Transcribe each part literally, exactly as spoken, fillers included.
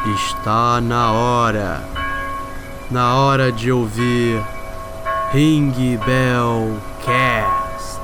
Está na hora, na hora de ouvir Ring Bell Cast.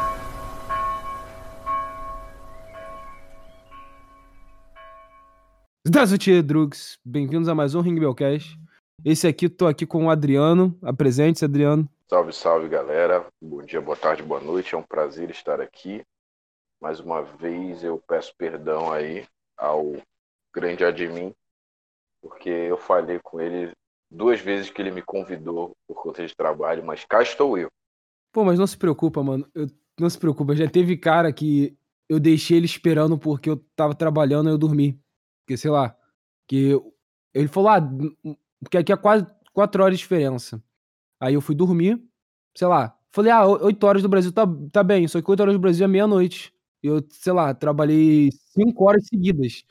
Zdravствуйте, Drugs. Bem-vindos a mais um Ring Bell Cast. Esse aqui, tô aqui com o Adriano. Apresente-se, Adriano. Salve, salve, galera. Bom dia, boa tarde, boa noite. É um prazer estar aqui. Mais uma vez eu peço perdão aí ao grande admin, porque eu falhei com ele duas vezes que ele me convidou por conta de trabalho, mas cá estou eu. Pô, mas não se preocupa, mano. Eu, não se preocupa. Já teve cara que eu deixei ele esperando porque eu tava trabalhando e eu dormi. Porque, sei lá, que eu- ele falou, ah, porque aqui é quase quatro horas de diferença. Aí eu fui dormir, sei lá. Falei, ah, oito horas do Brasil tá, tá bem, só que oito horas do Brasil é meia-noite. Eu, sei lá, trabalhei cinco horas seguidas.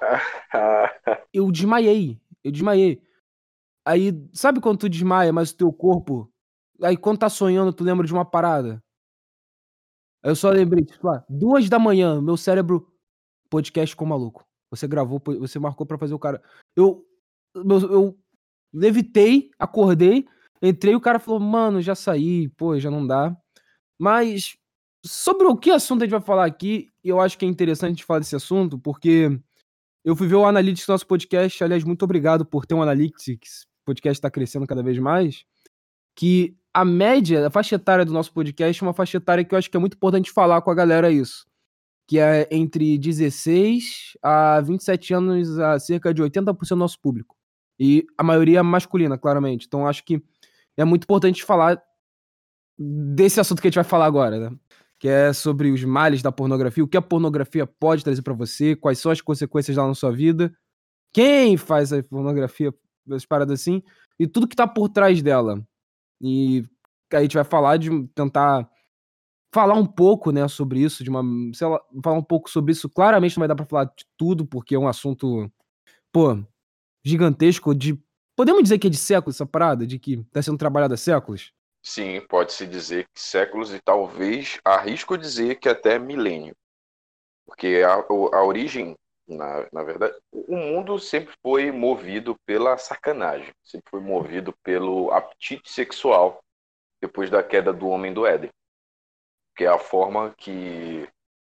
Eu desmaiei, eu desmaiei. Aí, sabe quando tu desmaia, mas o teu corpo... Aí quando tá sonhando, tu lembra de uma parada. Aí eu só lembrei, tipo, lá, duas da manhã, meu cérebro, podcast com o maluco. Você gravou, po- você marcou pra fazer o cara. Eu, meu- eu levitei, acordei, entrei, o cara falou, mano, já saí, pô, já não dá. Mas sobre o que assunto a gente vai falar aqui, eu acho que é interessante a gente falar desse assunto, porque eu fui ver o Analytics do nosso podcast. Aliás, muito obrigado por ter um Analytics. O podcast está crescendo cada vez mais. Que a média, a faixa etária do nosso podcast é uma faixa etária que eu acho que é muito importante falar com a galera isso. Que é entre dezesseis a vinte e sete anos, a cerca de oitenta por cento do nosso público. E a maioria é masculina, claramente. Então acho que é muito importante falar desse assunto que a gente vai falar agora, né? Que é sobre os males da pornografia, o que a pornografia pode trazer pra você, quais são as consequências dela na sua vida, quem faz a pornografia, essas paradas assim, e tudo que tá por trás dela. E a gente vai falar de tentar falar um pouco, né, sobre isso, de uma, sei lá, falar um pouco sobre isso. Claramente não vai dar pra falar de tudo, porque é um assunto, pô, gigantesco, de... Podemos dizer que é de séculos essa parada, de que tá sendo trabalhada há séculos? Sim, pode-se dizer que séculos e talvez arrisco dizer que até milênio. Porque a, o- a origem, na, na verdade, o mundo sempre foi movido pela sacanagem, sempre foi movido pelo apetite sexual depois da queda do homem do Éden, que é a forma que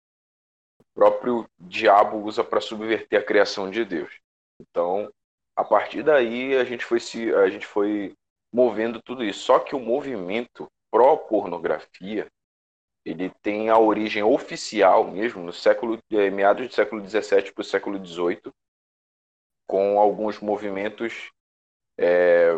o próprio diabo usa para subverter a criação de Deus. Então, a partir daí a gente foi se a gente foi movendo tudo isso. Só que o movimento pró-pornografia ele tem a origem oficial mesmo no século eh, meados do século dezessete para o século dezoito, com alguns movimentos é,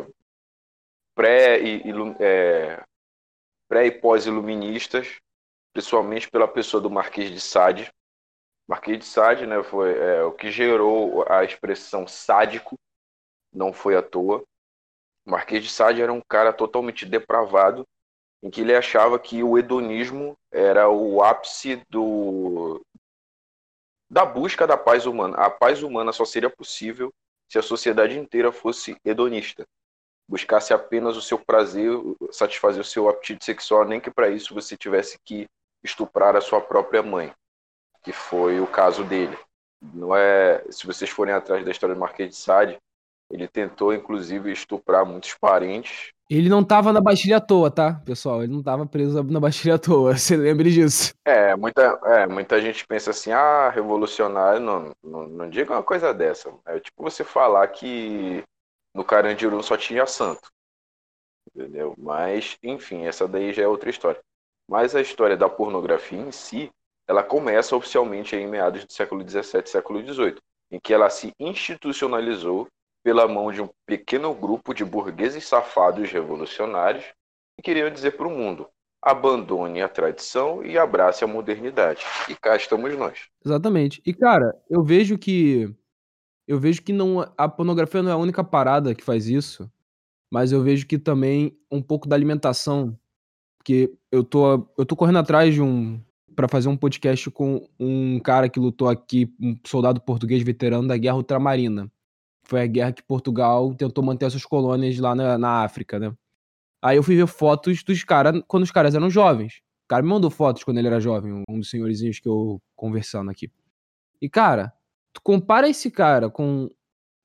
pré e, é, pré e pós-iluministas, principalmente pela pessoa do Marquês de Sade. Marquês de Sade, né, foi é, o que gerou a expressão sádico, não foi à toa. O Marquês de Sade era um cara totalmente depravado, em que ele achava que o hedonismo era o ápice do, da busca da paz humana. A paz humana só seria possível se a sociedade inteira fosse hedonista, buscasse apenas o seu prazer, satisfazer o seu apetite sexual, nem que para isso você tivesse que estuprar a sua própria mãe, que foi o caso dele. Não é, se vocês forem atrás da história do Marquês de Sade, ele tentou inclusive estuprar muitos parentes. Ele não tava na Bastilha à toa, tá, pessoal? Ele não tava preso na Bastilha à toa, você lembre disso. É, muita, é, muita gente pensa assim, ah, revolucionário, não, não, não diga uma coisa dessa. É tipo você falar que no Carandiru só tinha santo, entendeu? Mas, enfim, essa daí já é outra história. Mas a história da pornografia em si, ela começa oficialmente em meados do século dezessete, século dezoito, em que ela se institucionalizou pela mão de um pequeno grupo de burgueses safados revolucionários que queriam dizer para o mundo: abandone a tradição e abrace a modernidade. E cá estamos nós. Exatamente. E, cara, eu vejo que... Eu vejo que não, a pornografia não é a única parada que faz isso, mas eu vejo que também um pouco da alimentação, porque eu tô, eu tô correndo atrás de um, pra fazer um podcast com um cara que lutou aqui, um soldado português veterano da Guerra Ultramarina. Foi a guerra que Portugal tentou manter as suas colônias lá na, na África, né? Aí eu fui ver fotos dos caras quando os caras eram jovens. O cara me mandou fotos quando ele era jovem, um dos senhorizinhos que eu conversando aqui. E, cara, tu compara esse cara com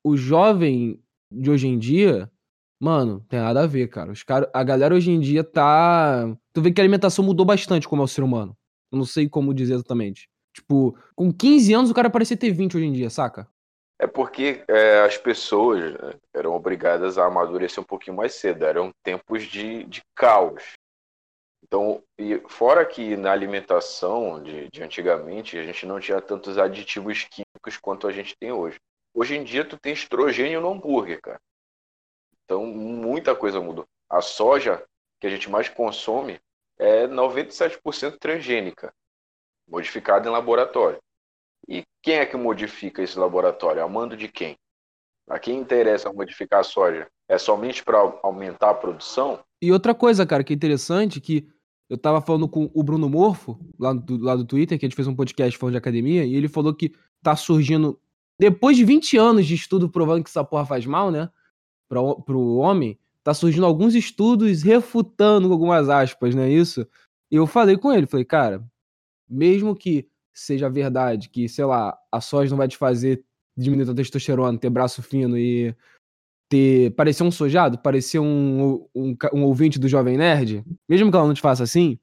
o jovem de hoje em dia, mano, tem nada a ver, cara. Os cara, a galera hoje em dia tá. Tu vê que a alimentação mudou bastante como é o ser humano. Eu não sei como dizer exatamente. Tipo, com quinze anos o cara parecia ter vinte hoje em dia, saca? É porque é, as pessoas, né, eram obrigadas a amadurecer um pouquinho mais cedo. Eram tempos de, de caos. Então, e fora que na alimentação de, de antigamente, a gente não tinha tantos aditivos químicos quanto a gente tem hoje. Hoje em dia, tu tem estrogênio no hambúrguer, cara. Então, muita coisa mudou. A soja que a gente mais consome é noventa e sete por cento transgênica, modificada em laboratório. E quem é que modifica esse laboratório? A mando de quem? A quem interessa modificar a soja? É somente para aumentar a produção? E outra coisa, cara, que é interessante, que eu tava falando com o Bruno Morfo, lá do, lá do Twitter, que a gente fez um podcast falando de academia, e ele falou que tá surgindo, depois de vinte anos de estudo provando que essa porra faz mal, né, pra, pro homem, tá surgindo alguns estudos refutando com algumas aspas, né, isso? E eu falei com ele, falei, cara, mesmo que seja verdade que, sei lá, a soja não vai te fazer diminuir a testosterona, ter braço fino e ter, parecer um sojado, parecer um, um, um ouvinte do Jovem Nerd, mesmo que ela não te faça assim,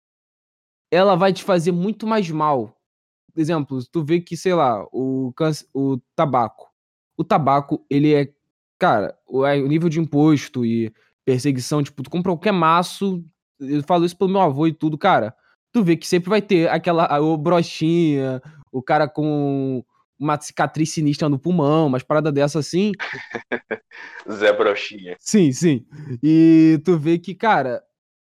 ela vai te fazer muito mais mal. Por exemplo, tu vê que, sei lá, o, câncer, o tabaco. O tabaco, ele é, cara, o, o nível de imposto e perseguição, tipo, tu compra qualquer maço, eu falo isso pelo meu avô e tudo, cara, tu vê que sempre vai ter aquela, o brochinha, o cara com uma cicatriz sinistra no pulmão, umas paradas dessa assim. Zé Brochinha. Sim, sim. E tu vê que, cara,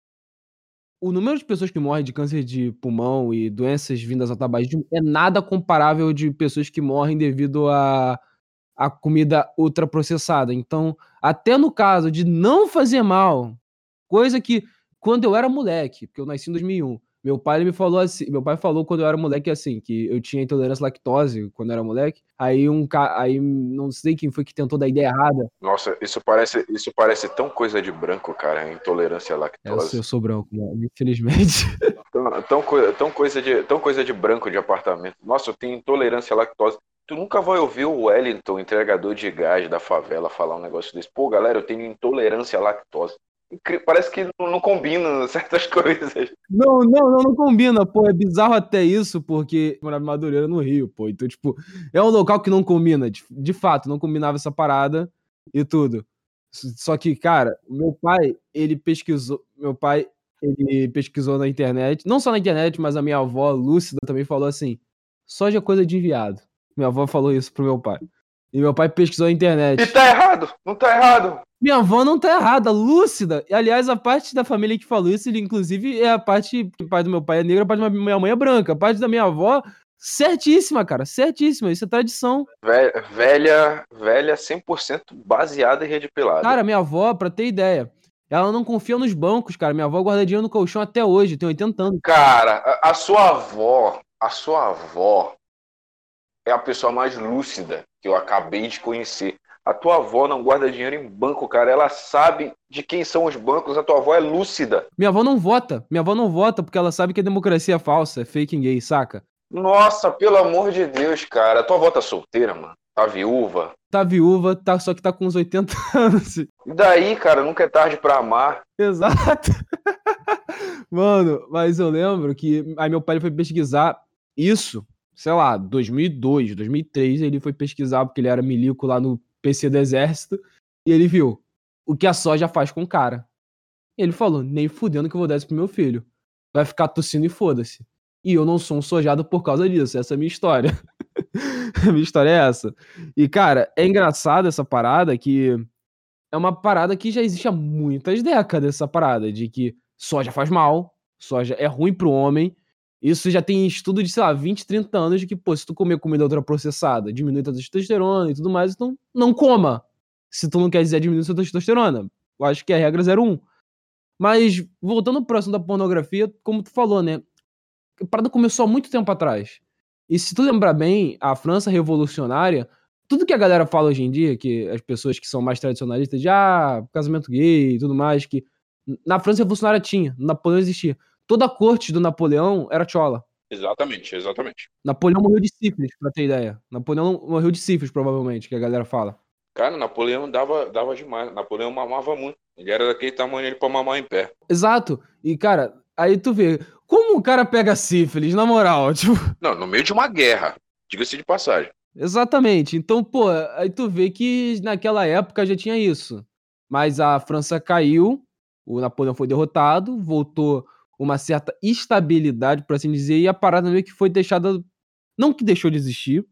o número de pessoas que morrem de câncer de pulmão e doenças vindas ao tabagismo é nada comparável de pessoas que morrem devido a, a comida ultraprocessada. Então, até no caso de não fazer mal, coisa que quando eu era moleque, porque eu nasci em dois mil e um, meu pai ele me falou assim, meu pai falou quando eu era moleque assim, que eu tinha intolerância à lactose quando eu era moleque. Aí um ca... aí não sei quem foi que tentou dar ideia errada. Nossa, isso parece, isso parece tão coisa de branco, cara, intolerância à É, eu lactose. sou, eu sou branco, mano, infelizmente. Tão, tão, coi- tão coisa de, tão coisa de branco de apartamento. Nossa, eu tenho intolerância à lactose. Tu nunca vai ouvir o Wellington, entregador de gás da favela, falar um negócio desse. Pô, galera, eu tenho intolerância à lactose. Incri- Parece que não, não combina certas coisas. Não, não, não, não combina, pô. É bizarro até isso, porque eu morava em Madureira, no Rio, pô. Então, tipo, é um local que não combina. De, de fato, não combinava essa parada e tudo. S- Só que, cara, meu pai, ele pesquisou. Meu pai, ele pesquisou na internet. Não só na internet, mas a minha avó, Lúcida, também falou assim: soja é coisa de viado. Minha avó falou isso pro meu pai. E meu pai pesquisou na E internet. tá errado, não tá errado. Minha avó não tá errada, lúcida. E, aliás, a parte da família que falou isso, ele, inclusive, é a parte que o pai do meu pai é negro, a parte da minha mãe é branca. A parte da minha avó, certíssima, cara, certíssima. Isso é tradição. Vé- Velha, velha cem por cento baseada em rede pelada. Cara, minha avó, pra ter ideia, ela não confia nos bancos, cara. Minha avó guarda dinheiro no colchão até hoje, tem oitenta anos. Cara, a, a sua avó, a sua avó é a pessoa mais lúcida que eu acabei de conhecer. A tua avó não guarda dinheiro em banco, cara. Ela sabe de quem são os bancos. A tua avó é lúcida. Minha avó não vota. Minha avó não vota porque ela sabe que a democracia é falsa, é fake gay, saca? Nossa, pelo amor de Deus, cara. A tua avó tá solteira, mano. Tá viúva. Tá viúva, tá, só que tá com uns oitenta anos. E daí, cara, nunca é tarde pra amar. Exato. Mano, mas eu lembro que aí meu pai foi pesquisar isso, sei lá, dois mil e dois, dois mil e três, ele foi pesquisar porque ele era milico lá no P C do Exército e ele viu o que a soja faz com o cara. E ele falou, nem fudendo que eu vou dar isso pro meu filho. Vai ficar tossindo e foda-se. E eu não sou um sojado por causa disso, essa é a minha história. A minha história é essa. E, cara, é engraçado essa parada que é uma parada que já existe há muitas décadas, essa parada de que soja faz mal, soja é ruim pro homem. Isso já tem estudo de, sei lá, vinte, trinta anos de que, pô, se tu comer comida ultraprocessada, diminui a tua testosterona e tudo mais, então não coma. Se tu não quer dizer diminuir a tua testosterona. Eu acho que é a regra zero um. Mas, voltando pro assunto da pornografia, como tu falou, né? A parada começou há muito tempo atrás. E se tu lembrar bem, a França revolucionária, tudo que a galera fala hoje em dia, que as pessoas que são mais tradicionalistas, de ah, casamento gay e tudo mais, que na França revolucionária tinha, no Napoleão existia. Toda a corte do Napoleão era chola. Exatamente, exatamente. Napoleão morreu de sífilis, pra ter ideia. Napoleão morreu de sífilis, provavelmente, que a galera fala. Cara, Napoleão dava, dava demais. Napoleão mamava muito. Ele era daquele tamanho ali pra mamar em pé. Exato. E, cara, aí tu vê, como o cara pega sífilis, na moral, tipo... Não, no meio de uma guerra. Diga-se de passagem. Exatamente. Então, pô, aí tu vê que naquela época já tinha isso. Mas a França caiu, o Napoleão foi derrotado, voltou uma certa estabilidade, por assim dizer, e a parada meio que foi deixada. Não que deixou de existir,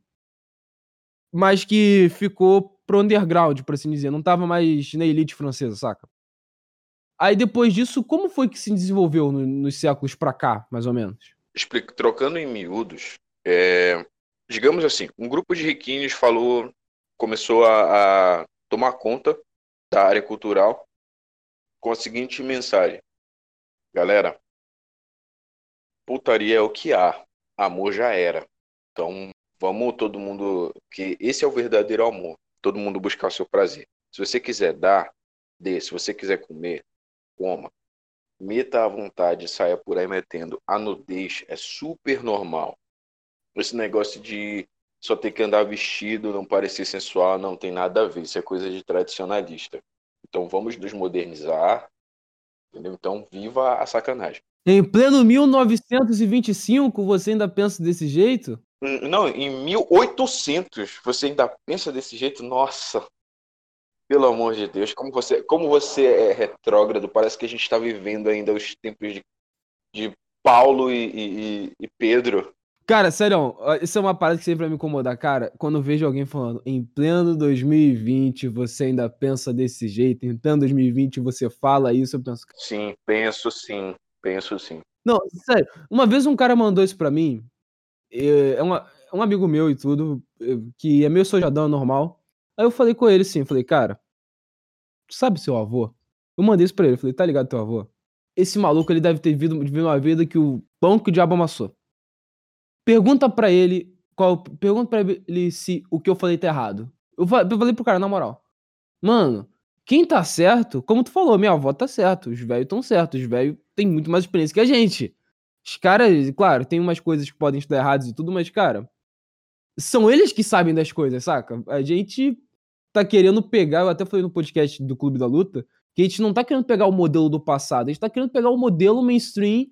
mas que ficou pro underground, por assim dizer. Não tava mais na elite francesa, saca? Aí depois disso, como foi que se desenvolveu no- nos séculos pra cá, mais ou menos? Explico, trocando em miúdos, é, digamos assim, um grupo de riquinhos falou, começou a, a tomar conta da área cultural com a seguinte mensagem: galera, putaria é o que há, amor já era. Então, vamos todo mundo, que esse é o verdadeiro amor. Todo mundo buscar o seu prazer. Se você quiser dar, dê. Se você quiser comer, coma. Meta à vontade, saia por aí metendo. A nudez é super normal. Esse negócio de só ter que andar vestido, não parecer sensual, não tem nada a ver. Isso é coisa de tradicionalista. Então vamos nos modernizar, entendeu? Então viva a sacanagem. Em pleno mil novecentos e vinte e cinco, você ainda pensa desse jeito? Hum, Não, em mil e oitocentos você ainda pensa desse jeito? Nossa, pelo amor de Deus, como você, como você é retrógrado. Parece que a gente está vivendo ainda os tempos de, de Paulo e, e- e Pedro. Cara, sério, ó, isso é uma parada que sempre vai me incomodar, cara. Quando eu vejo alguém falando, em pleno dois mil e vinte você ainda pensa desse jeito, em pleno dois mil e vinte você fala isso, eu penso. Sim, penso sim, penso sim. Não, sério, uma vez um cara mandou isso pra mim, é é uma- é um amigo meu e tudo, é, que é meio sojadão, normal. Aí eu falei com ele assim, falei, cara, tu sabe seu avô? Eu mandei isso pra ele, falei, tá ligado teu avô? Esse maluco, ele deve ter vivido, vivido uma vida que o pão que o diabo amassou. Pergunta pra ele qual pergunta pra ele se o que eu falei tá errado. Eu fa eu falei pro cara, na moral: "Mano, quem tá certo, como tu falou, minha avó tá certo, os velhos tão certos, os velhos têm muito mais experiência que a gente. Os caras, claro, tem umas coisas que podem estar erradas e tudo, mas, cara, são eles que sabem das coisas, saca? A gente tá querendo pegar, eu até falei no podcast do Clube da Luta, que a gente não tá querendo pegar o modelo do passado, a gente tá querendo pegar o modelo mainstream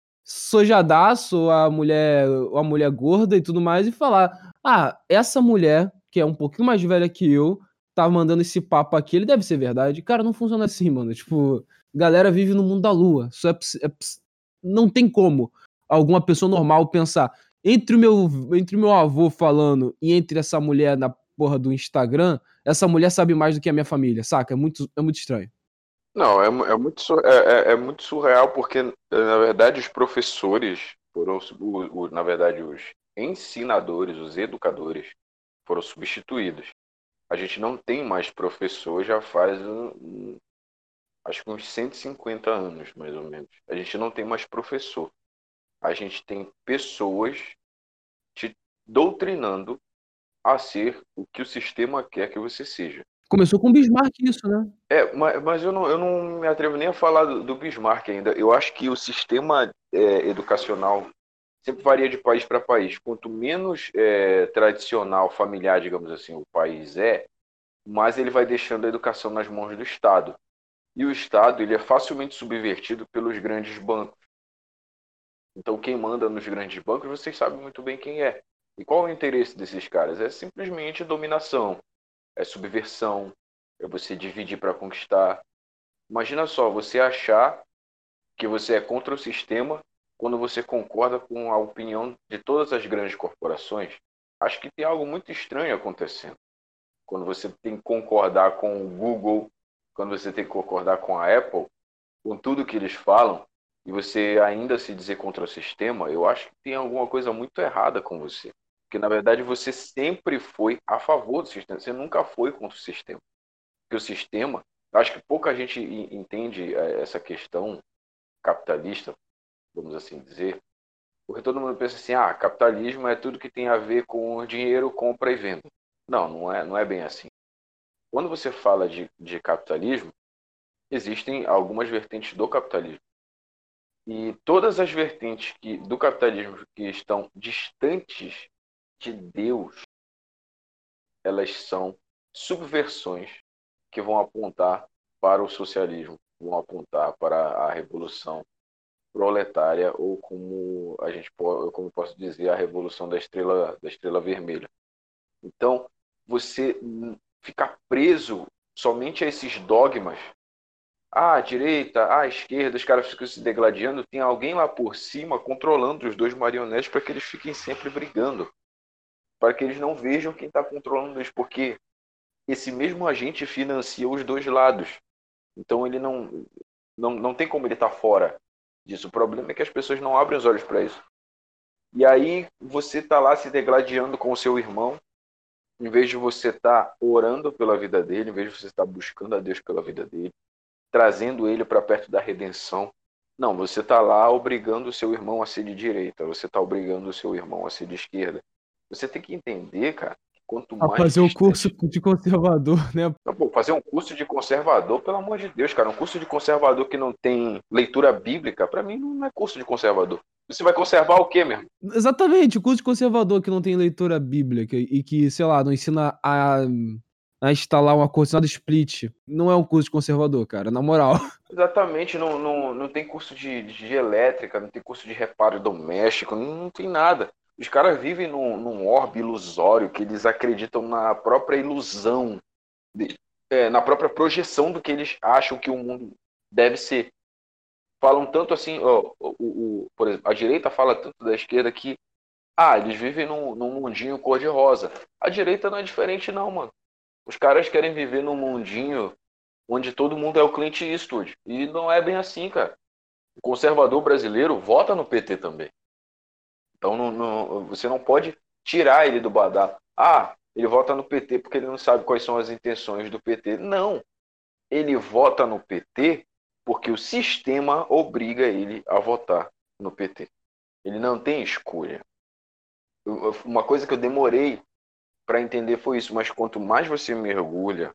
sojadaço, a mulher, a mulher gorda e tudo mais, e falar: ah, essa mulher, que é um pouquinho mais velha que eu, tá mandando esse papo aqui, ele deve ser verdade. Cara, não funciona assim, mano. Tipo, galera vive no mundo da lua. Isso é, ps- é ps- não tem como alguma pessoa normal pensar. Entre o meu, entre o meu avô falando e entre essa mulher na porra do Instagram, essa mulher sabe mais do que a minha família, saca? É muito, é muito estranho. Não, é, mu- é muito, sur- é, é- é muito surreal porque, eh, na verdade, os professores foram, sub- o- o- na verdade, os ensinadores, os educadores foram substituídos. A gente não tem mais professor já faz, um- um- acho que uns cento e cinquenta anos, mais ou menos. A gente não tem mais professor. A gente tem pessoas te doutrinando a ser o que o sistema quer que você seja. Começou com o Bismarck isso, né? É, ma- mas eu não, eu não me atrevo nem a falar do, do Bismarck ainda. Eu acho que o sistema é, educacional sempre varia de país para país. Quanto menos é, tradicional, familiar, digamos assim, o país é, mais ele vai deixando a educação nas mãos do Estado. E o Estado, ele é facilmente subvertido pelos grandes bancos. Então, quem manda nos grandes bancos, vocês sabem muito bem quem é. E qual é o interesse desses caras? É simplesmente dominação, é subversão, é você dividir para conquistar. Imagina só, você achar que você é contra o sistema quando você concorda com a opinião de todas as grandes corporações. Acho que tem algo muito estranho acontecendo. Quando você tem que concordar com o Google, quando você tem que concordar com a Apple, com tudo que eles falam, e você ainda se dizer contra o sistema, eu acho que tem alguma coisa muito errada com você. Porque, na verdade, você sempre foi a favor do sistema, você nunca foi contra o sistema. Porque o sistema, acho que pouca gente entende essa questão capitalista, vamos assim dizer, porque todo mundo pensa assim, ah, capitalismo é tudo que tem a ver com dinheiro, compra e venda. Não, não é, não é bem assim. Quando você fala de, de capitalismo, existem algumas vertentes do capitalismo. E todas as vertentes que, do capitalismo que estão distantes de Deus, elas são subversões que vão apontar para o socialismo, vão apontar para a revolução proletária, ou como a gente pode, como posso dizer, a revolução da estrela, da estrela vermelha. Então, você ficar preso somente a esses dogmas, ah, a direita, ah, a esquerda, os caras ficam se degladiando, tem alguém lá por cima controlando os dois marionetes para que eles fiquem sempre brigando, para que eles não vejam quem está controlando eles, porque esse mesmo agente financia os dois lados. Então ele não, não, não tem como ele estar fora disso. O problema é que as pessoas não abrem os olhos para isso. E aí você está lá se degladiando com o seu irmão, em vez de você estar tá orando pela vida dele, em vez de você estar tá buscando a Deus pela vida dele, trazendo ele para perto da redenção. Não, você está lá obrigando o seu irmão a ser de direita, você está obrigando o seu irmão a ser de esquerda. Você tem que entender, cara, que quanto A mais fazer o distante... curso de conservador, né? Não, pô, fazer um curso de conservador, pelo amor de Deus, cara, um curso de conservador que não tem leitura bíblica, para mim não é curso de conservador. Você vai conservar o quê, mesmo? Exatamente, o curso de conservador que não tem leitura bíblica e que, sei lá, não ensina a, a instalar um ar-condicionado split. Não é um curso de conservador, cara, na moral. Exatamente, não, não, não tem curso de, de elétrica, não tem curso de reparo doméstico, não, não tem nada. Os caras vivem num, num orbe ilusório que eles acreditam na própria ilusão, de, é, na própria projeção do que eles acham que o mundo deve ser. Falam tanto assim, ó, o, o, por exemplo, a direita fala tanto da esquerda que ah, eles vivem num, num mundinho cor-de-rosa. A direita não é diferente não, mano. Os caras querem viver num mundinho onde todo mundo é o Clint Eastwood. E não é bem assim, cara. O conservador brasileiro vota no P T também. Então não, não, você não pode tirar ele do badar. Ah, ele vota no P T porque ele não sabe quais são as intenções do P T. Não. Ele vota no P T porque o sistema obriga ele a votar no P T. Ele não tem escolha. Uma coisa que eu demorei para entender foi isso, mas quanto mais você mergulha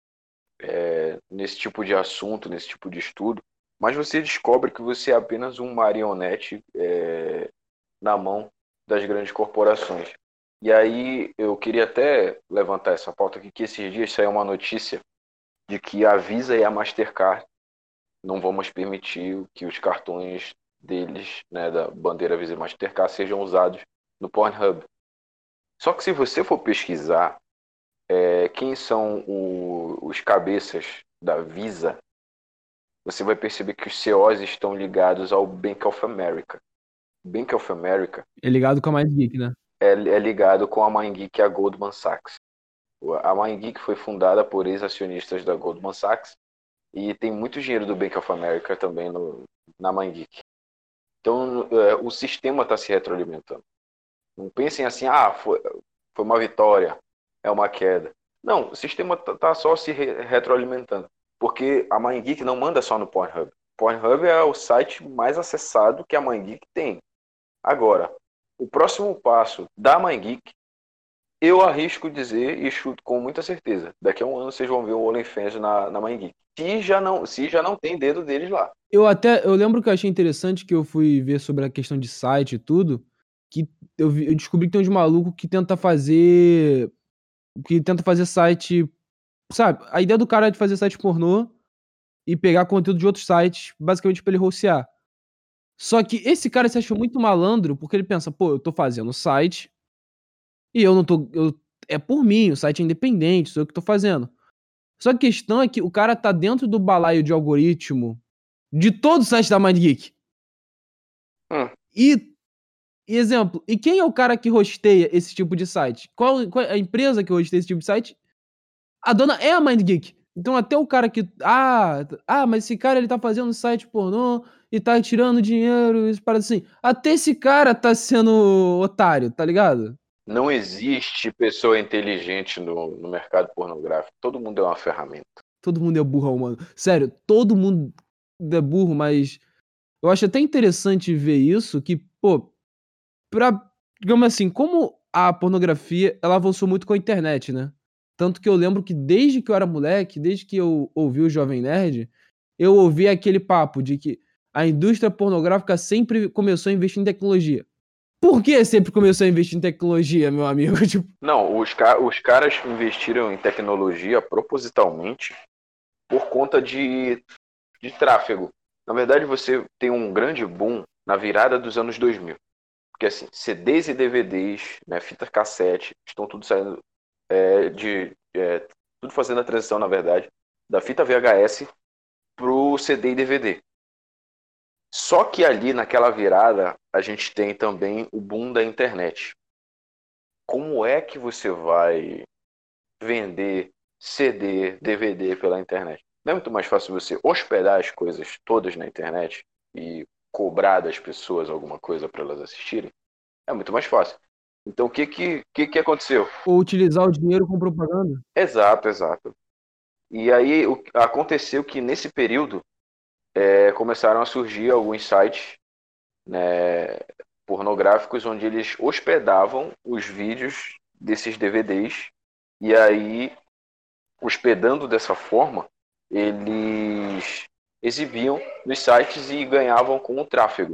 é, nesse tipo de assunto, nesse tipo de estudo, mais você descobre que você é apenas um marionete é, na mão das grandes corporações. E aí eu queria até levantar essa pauta aqui, que esses dias saiu uma notícia de que a Visa e a Mastercard não vão mais permitir que os cartões deles, né, da bandeira Visa e Mastercard, sejam usados no Pornhub. Só que se você for pesquisar é, quem são o, os cabeças da Visa, você vai perceber que os C Os estão ligados ao Bank of America. Bank of America É ligado com a MindGeek, né? é, é ligado com a MindGeek e a Goldman Sachs. A MindGeek foi fundada por ex-acionistas da Goldman Sachs e tem muito dinheiro do Bank of America também no, na MindGeek. Então é, o sistema está se retroalimentando. Não pensem assim, ah, foi, foi uma vitória, é uma queda. Não, o sistema está só se re- retroalimentando. Porque a MindGeek não manda só no Pornhub. Pornhub é o site mais acessado que a MindGeek tem. Agora, o próximo passo da MindGeek, eu arrisco dizer e chuto com muita certeza. Daqui a um ano vocês vão ver o OnlyFans na, na MindGeek. Se já, não, se já não tem dedo deles lá. Eu até, eu lembro que eu achei interessante que eu fui ver sobre a questão de site e tudo, que eu, vi- eu descobri que tem uns malucos que tenta fazer, que tenta fazer site, sabe? A ideia do cara é de fazer site pornô e pegar conteúdo de outros sites, basicamente pra ele hostear. Só que esse cara se achou muito malandro, porque ele pensa, pô, eu tô fazendo site e eu não tô, eu, é por mim, o site é independente, sou eu que tô fazendo. Só que a questão é que o cara tá dentro do balaio de algoritmo de todo o site da MindGeek. Hum. E, e exemplo, e quem é o cara que hosteia esse tipo de site? Qual, qual é a empresa que hosteia esse tipo de site? A dona é a MindGeek. Então até o cara que, ah, ah, mas esse cara ele tá fazendo site pornô e tá tirando dinheiro, isso parece assim. Até esse cara tá sendo otário, tá ligado? Não existe pessoa inteligente no, no mercado pornográfico. Todo mundo é uma ferramenta. Todo mundo é burro, mano. Sério, todo mundo é burro, mas eu acho até interessante ver isso, que, pô, pra, digamos assim, como a pornografia, ela avançou muito com a internet, né? Tanto que eu lembro que desde que eu era moleque, desde que eu ouvi o Jovem Nerd, eu ouvi aquele papo de que a indústria pornográfica sempre começou a investir em tecnologia. Por que sempre começou a investir em tecnologia, meu amigo? Tipo, Não, os, ca- os caras investiram em tecnologia propositalmente por conta de, de tráfego. Na verdade, você tem um grande boom na virada dos anos dois mil. Porque assim, C Ds e D V Ds, né, fita cassete, estão tudo saindo é, de. é, tudo fazendo a transição, na verdade, da fita V H S pro C D e D V D. Só que ali naquela virada a gente tem também o boom da internet. Como é que você vai vender C D, D V D pela internet? Não é muito mais fácil você hospedar as coisas todas na internet e cobrar das pessoas alguma coisa para elas assistirem? É muito mais fácil. Então o que que, que, que aconteceu? ou utilizar o dinheiro com propaganda? Exato, exato. E aí o, aconteceu que nesse período é, começaram a surgir alguns sites, né, pornográficos onde eles hospedavam os vídeos desses D V Ds e aí, hospedando dessa forma, eles exibiam nos sites e ganhavam com o tráfego.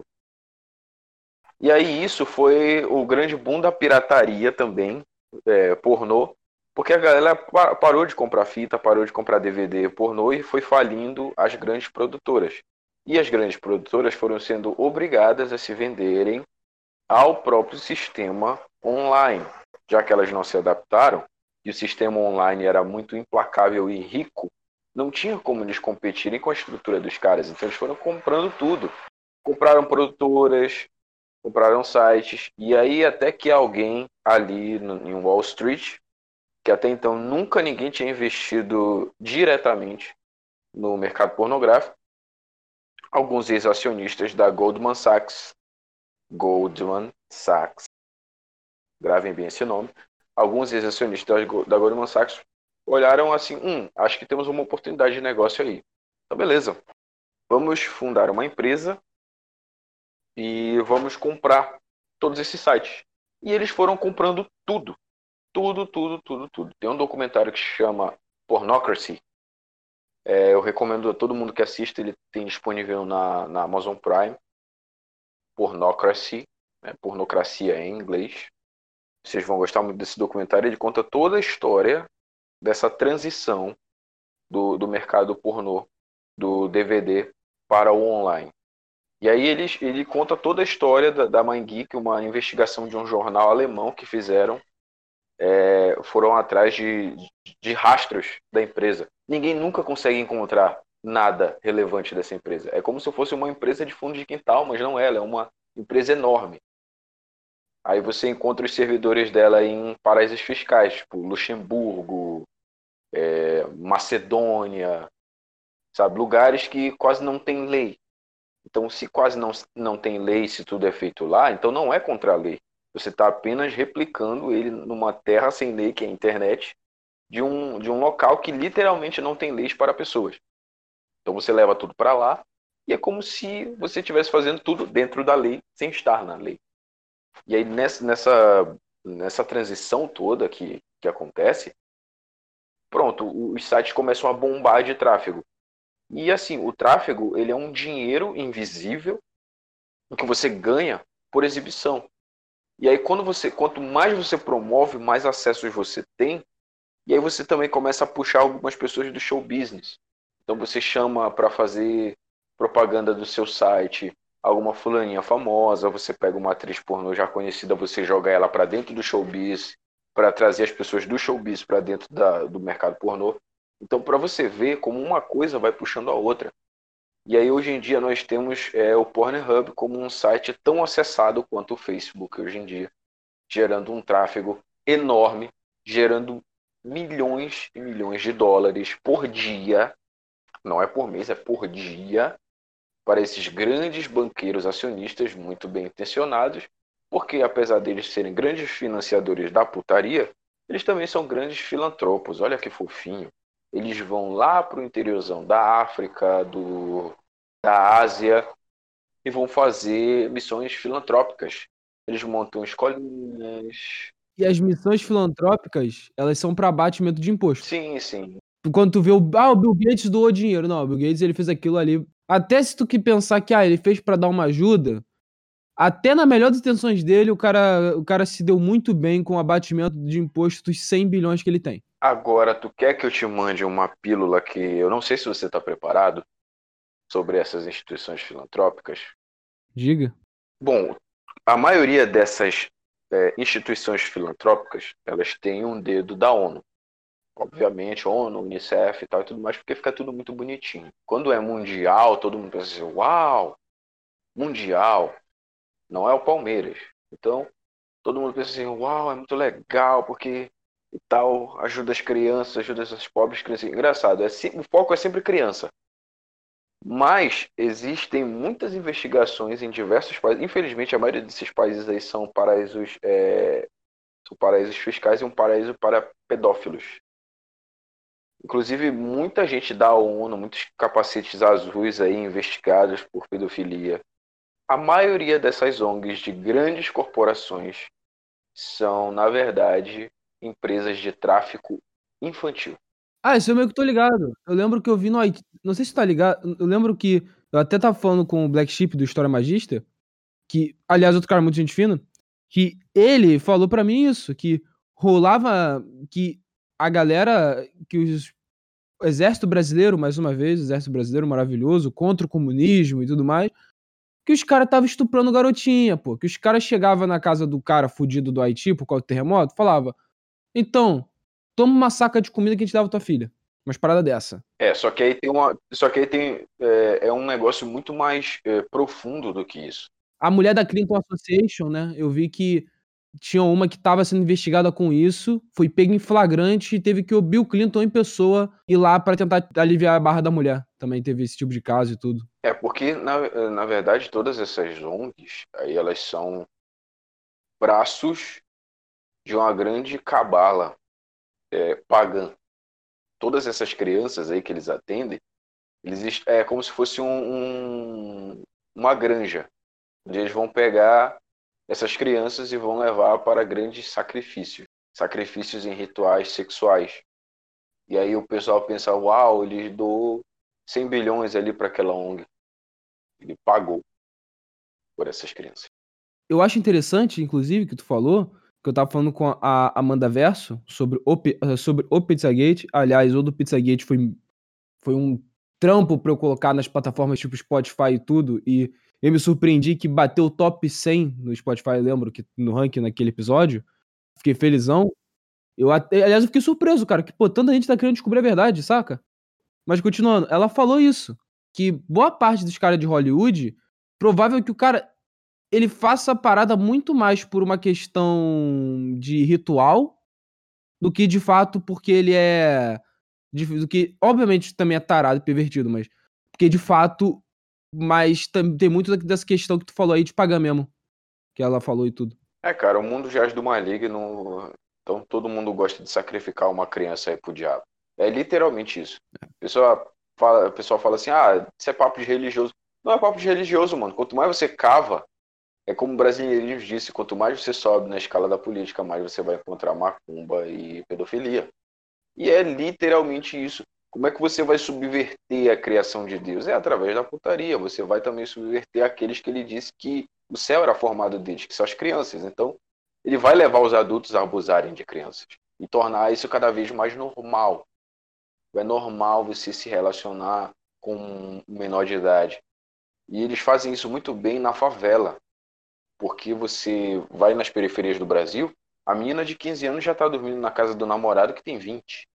E aí isso foi o grande boom da pirataria também, é, pornô, porque a galera pa- parou de comprar fita, parou de comprar D V D pornô e foi falindo as grandes produtoras. E as grandes produtoras foram sendo obrigadas a se venderem ao próprio sistema online, já que elas não se adaptaram e o sistema online era muito implacável e rico, não tinha como eles competirem com a estrutura dos caras, então eles foram comprando tudo. Compraram produtoras, compraram sites, e aí até que alguém ali no, em Wall Street, que até então nunca ninguém tinha investido diretamente no mercado pornográfico, alguns ex-acionistas da Goldman Sachs, Goldman Sachs, gravem bem esse nome, alguns ex-acionistas da Goldman Sachs olharam assim, hum, acho que temos uma oportunidade de negócio aí. Então, beleza, vamos fundar uma empresa e vamos comprar todos esses sites. E eles foram comprando tudo, tudo, tudo, tudo, tudo. Tem um documentário que se chama Pornocracy. É, eu recomendo a todo mundo que assista, ele tem disponível na, na Amazon Prime. Pornocracy, né? Pornocracia em inglês. Vocês vão gostar muito desse documentário. Ele conta toda a história dessa transição do, do mercado pornô, do D V D para o online. E aí ele, ele conta toda a história da, da MindGeek, uma investigação de um jornal alemão que fizeram, é, foram atrás de, de rastros da empresa. Ninguém nunca consegue encontrar nada relevante dessa empresa. É como se fosse uma empresa de fundo de quintal, mas não é, ela é uma empresa enorme. Aí você encontra os servidores dela em paraísos fiscais, tipo Luxemburgo, é, Macedônia, sabe? Lugares que quase não tem lei. Então, se quase não, não tem lei, se tudo é feito lá, então não é contra a lei. Você está apenas replicando ele numa terra sem lei, que é a internet, de um, de um local que literalmente não tem leis para pessoas. Então você leva tudo para lá e é como se você estivesse fazendo tudo dentro da lei, sem estar na lei. E aí nessa, nessa, nessa transição toda que, que acontece, pronto, os sites começam a bombar de tráfego. E assim, o tráfego ele é um dinheiro invisível que você ganha por exibição. E aí quando você, quanto mais você promove, mais acessos você tem. E aí você também começa a puxar algumas pessoas do show business. Então você chama para fazer propaganda do seu site alguma fulaninha famosa, você pega uma atriz pornô já conhecida, você joga ela para dentro do showbiz, para trazer as pessoas do showbiz para dentro da, do mercado pornô. Então, para você ver como uma coisa vai puxando a outra. E aí, hoje em dia, nós temos é, o Pornhub como um site tão acessado quanto o Facebook hoje em dia, gerando um tráfego enorme, gerando milhões e milhões de dólares por dia, não é por mês, é por dia, para esses grandes banqueiros acionistas muito bem intencionados, porque apesar deles serem grandes financiadores da putaria, eles também são grandes filantropos. Olha que fofinho. Eles vão lá para o interiorzão da África, do, da Ásia, e vão fazer missões filantrópicas. Eles montam escolinhas. E as missões filantrópicas, elas são para abatimento de imposto. Sim, sim. Quando tu vê o, ah, o Bill Gates doou dinheiro. Não, o Bill Gates ele fez aquilo ali. Até se tu que pensar que ah, ele fez para dar uma ajuda, até na melhor das intenções dele, o cara, o cara se deu muito bem com o abatimento de imposto dos cem bilhões que ele tem. Agora, tu quer que eu te mande uma pílula que eu não sei se você está preparado sobre essas instituições filantrópicas? Diga. Bom, a maioria dessas é, instituições filantrópicas, elas têm um dedo da ONU. Obviamente, ONU, Unicef e tal e tudo mais, porque fica tudo muito bonitinho. Quando é mundial, todo mundo pensa assim, uau, mundial, não é o Palmeiras. Então, todo mundo pensa assim, uau, é muito legal, porque e tal, ajuda as crianças, ajuda essas pobres crianças. Engraçado, é, o foco é sempre criança. Mas existem muitas investigações em diversos países. Infelizmente, a maioria desses países aí são paraísos, é, são paraísos fiscais e um paraíso para pedófilos. Inclusive, muita gente da ONU, muitos capacetes azuis aí investigados por pedofilia. A maioria dessas O N Gs de grandes corporações são, na verdade, empresas de tráfico infantil. Ah, isso eu meio que tô ligado. Eu lembro que eu vi no Haiti. Não sei se tu tá ligado. Eu lembro que. Eu até tava falando com o Black Sheep do História Magista. Que, aliás, outro cara muito gente fina. Que ele falou pra mim isso. Que rolava. Que a galera. Que os, o exército brasileiro, mais uma vez, o exército brasileiro maravilhoso, contra o comunismo e tudo mais. Que os caras estavam estuprando garotinha, pô. Que os caras chegavam na casa do cara fudido do Haiti por causa do terremoto. Falava. Então, toma uma saca de comida que a gente dava pra tua filha. Umas paradas dessa. É, só que aí tem uma, só que aí tem é, é um negócio muito mais é, profundo do que isso. A mulher da Clinton Association, né? Eu vi que tinha uma que estava sendo investigada com isso, foi pega em flagrante e teve que o Bill Clinton em pessoa ir lá para tentar aliviar a barra da mulher. Também teve esse tipo de caso e tudo. É porque na, na verdade todas essas O N Gs aí elas são braços de uma grande cabala é, pagã. Todas essas crianças aí que eles atendem, eles é como se fosse um, um, uma granja, onde eles vão pegar essas crianças e vão levar para grandes sacrifícios, sacrifícios em rituais sexuais. E aí o pessoal pensa, uau, ele doou cem bilhões ali para aquela O N G. Ele pagou por essas crianças. Eu acho interessante, inclusive, que tu falou, que eu tava falando com a Amanda Verso sobre o, sobre o Pizzagate. Aliás, o do Pizzagate foi, foi um trampo pra eu colocar nas plataformas tipo Spotify e tudo, e eu me surpreendi que bateu o top cem no Spotify, lembro, que no ranking naquele episódio. Fiquei felizão. Eu até, aliás, eu fiquei surpreso, cara, que, pô, tanta gente tá querendo descobrir a verdade, saca? Mas continuando, ela falou isso, que boa parte dos caras de Hollywood, provável que o cara, ele faça a parada muito mais por uma questão de ritual, do que de fato porque ele é, de, do que, obviamente, também é tarado e pervertido, mas, porque de fato, mas tem, tem muito dessa questão que tu falou aí de pagar mesmo, que ela falou e tudo. É, cara, o mundo jaz do maligno, então todo mundo gosta de sacrificar uma criança aí pro diabo. É literalmente isso. A pessoa fala, a pessoa fala assim, ah, isso é papo de religioso. Não é papo de religioso, mano. Quanto mais você cava, é como o brasileirinho disse, quanto mais você sobe na escala da política, mais você vai encontrar macumba e pedofilia. E é literalmente isso. Como é que você vai subverter a criação de Deus? É através da putaria. Você vai também subverter aqueles que ele disse que o céu era formado deles, que são as crianças. Então, ele vai levar os adultos a abusarem de crianças e tornar isso cada vez mais normal. É normal você se relacionar com um menor de idade. E eles fazem isso muito bem na favela. Porque você vai nas periferias do Brasil, a menina de quinze anos já está dormindo na casa do namorado que tem vinte.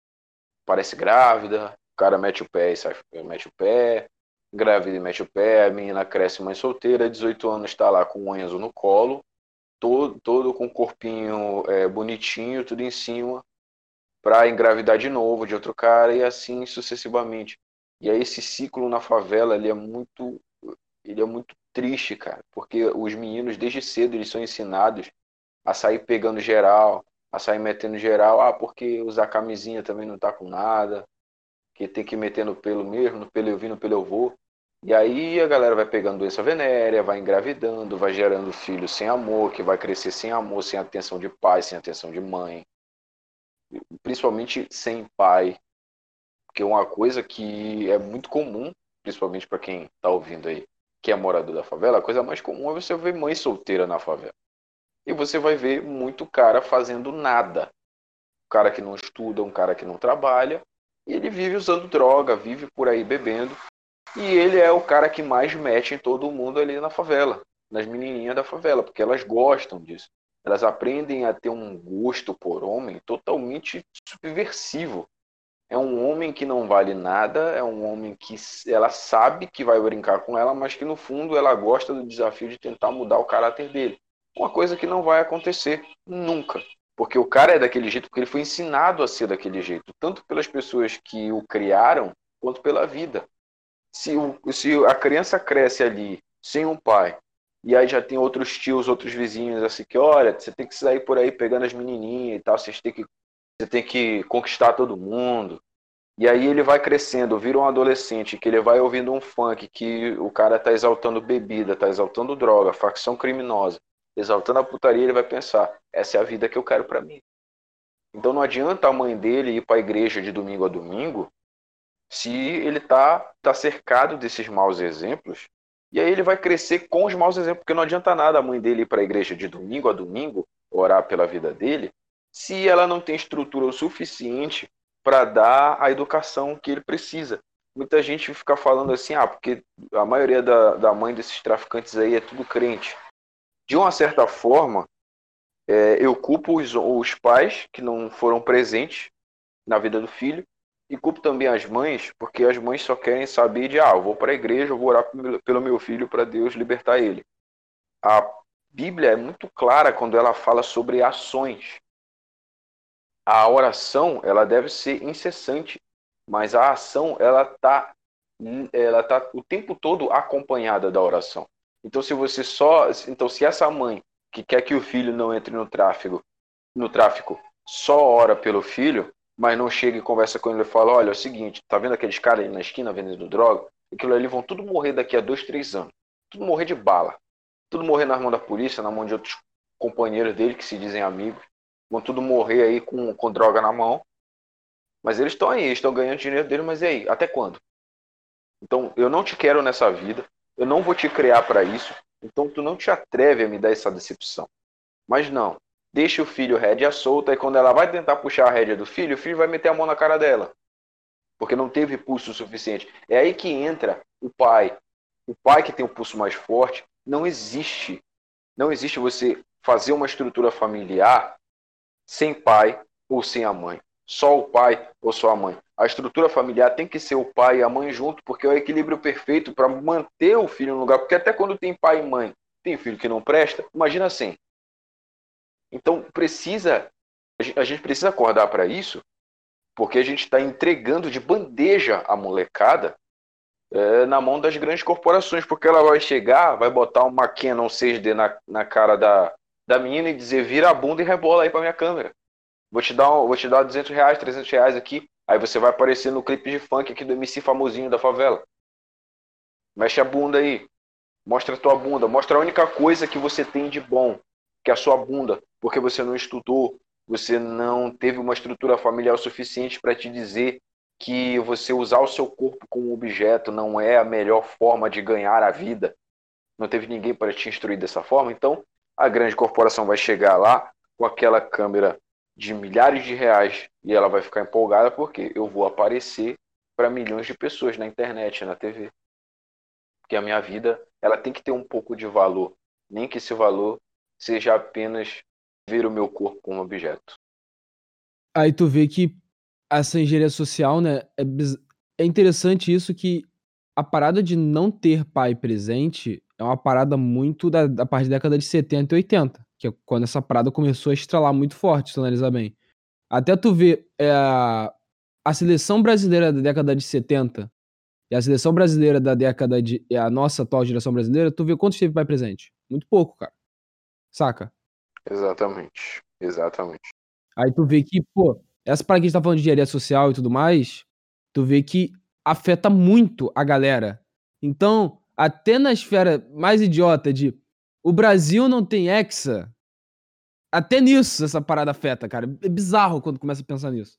Parece grávida, o cara mete o pé e sai, mete o pé, grávida e mete o pé, a menina cresce mãe solteira, dezoito anos está lá com o Enzo no colo, todo, todo com o corpinho é, bonitinho, tudo em cima, para engravidar de novo de outro cara e assim sucessivamente. E aí esse ciclo na favela, ele é muito, ele é muito triste, cara, porque os meninos desde cedo eles são ensinados a sair pegando geral, a sair metendo geral, ah, porque usar camisinha também não tá com nada, que tem que meter no pelo mesmo, no pelo eu vi, no pelo eu vou. E aí a galera vai pegando doença venérea, vai engravidando, vai gerando filho sem amor, que vai crescer sem amor, sem atenção de pai, sem atenção de mãe. Principalmente sem pai. Porque uma coisa que é muito comum, principalmente para quem tá ouvindo aí, que é morador da favela, a coisa mais comum é você ver mãe solteira na favela. E você vai ver muito cara fazendo nada. Um cara que não estuda, um cara que não trabalha, e ele vive usando droga, vive por aí bebendo. E ele é o cara que mais mete em todo mundo ali na favela, nas menininhas da favela, porque elas gostam disso. Elas aprendem a ter um gosto por homem totalmente subversivo. É um homem que não vale nada, é um homem que ela sabe que vai brincar com ela, mas que no fundo ela gosta do desafio de tentar mudar o caráter dele. Uma coisa que não vai acontecer nunca. Porque o cara é daquele jeito porque ele foi ensinado a ser daquele jeito, tanto pelas pessoas que o criaram, quanto pela vida. Se, o, se a criança cresce ali sem um pai, e aí já tem outros tios, outros vizinhos, assim, que olha, você tem que sair por aí pegando as menininhas e tal, você tem que, você tem que conquistar todo mundo. E aí ele vai crescendo, vira um adolescente, que ele vai ouvindo um funk, que o cara tá exaltando bebida, tá exaltando droga, facção criminosa, exaltando a putaria, ele vai pensar, essa é a vida que eu quero para mim. Então não adianta a mãe dele ir para a igreja de domingo a domingo, se ele tá, tá cercado desses maus exemplos, e aí ele vai crescer com os maus exemplos, porque não adianta nada a mãe dele ir para a igreja de domingo a domingo, orar pela vida dele, se ela não tem estrutura o suficiente para dar a educação que ele precisa. Muita gente fica falando assim, ah, porque a maioria da, da mãe desses traficantes aí é tudo crente. De uma certa forma, é, eu culpo os, os pais que não foram presentes na vida do filho, e culpo também as mães, porque as mães só querem saber de, ah, eu vou para a igreja, eu vou orar pelo meu filho para Deus libertar ele. A Bíblia é muito clara quando ela fala sobre ações. A oração, ela deve ser incessante, mas a ação, ela está ela tá o tempo todo acompanhada da oração. Então, se você só, então se essa mãe que quer que o filho não entre no tráfico, no tráfico, só ora pelo filho, mas não chega e conversa com ele e fala, olha, é o seguinte, tá vendo aqueles caras ali na esquina vendendo droga? Aquilo ali vão tudo morrer daqui a dois, três anos. Tudo morrer de bala. Tudo morrer na mão da polícia, na mão de outros companheiros dele que se dizem amigos. Vão tudo morrer aí com, com droga na mão. Mas eles estão aí, eles estão ganhando dinheiro dele, mas e aí? Até quando? Então, eu não te quero nessa vida, eu não vou te criar para isso, então tu não te atreve a me dar essa decepção. Mas não, deixa o filho rédea solta e quando ela vai tentar puxar a rédea do filho, o filho vai meter a mão na cara dela. Porque não teve pulso suficiente. É aí que entra o pai. O pai que tem o pulso mais forte, não existe. Não existe você fazer uma estrutura familiar sem pai ou sem a mãe. Só o pai ou só a mãe. A estrutura familiar tem que ser o pai e a mãe junto, porque é o equilíbrio perfeito para manter o filho no lugar. Porque até quando tem pai e mãe, tem filho que não presta, imagina assim. Então, precisa, a gente precisa acordar para isso, porque a gente está entregando de bandeja a molecada é, na mão das grandes corporações, porque ela vai chegar, vai botar uma Canon seis D na, na cara da, da menina e dizer, vira a bunda e rebola aí para minha câmera. Vou te dar, um, vou te dar duzentos reais, trezentos reais aqui, aí você vai aparecer no clipe de funk aqui do M C famosinho da favela. Mexe a bunda aí, mostra a tua bunda, mostra a única coisa que você tem de bom, que é a sua bunda, porque você não estudou, você não teve uma estrutura familiar suficiente para te dizer que você usar o seu corpo como objeto não é a melhor forma de ganhar a vida. Não teve ninguém para te instruir dessa forma, então a grande corporação vai chegar lá com aquela câmera de milhares de reais e ela vai ficar empolgada porque eu vou aparecer para milhões de pessoas na internet, na T V. Porque a minha vida, ela tem que ter um pouco de valor, nem que esse valor seja apenas ver o meu corpo como objeto. Aí tu vê que essa engenharia social, né, é, biz... é interessante isso que a parada de não ter pai presente é uma parada muito da, da parte da década de setenta e oitenta, que é quando essa parada começou a estralar muito forte, se tu analisar bem. Até tu ver é, a seleção brasileira da década de setenta e a seleção brasileira da década de... e a nossa atual geração brasileira, tu vê quantos teve pai presente? Muito pouco, cara. Saca? Exatamente, exatamente. Aí tu vê que, pô, essa parada que a gente tá falando de engenharia social e tudo mais, tu vê que afeta muito a galera. Então, até na esfera mais idiota de o Brasil não tem hexa, até nisso essa parada afeta, cara. É bizarro quando começa a pensar nisso.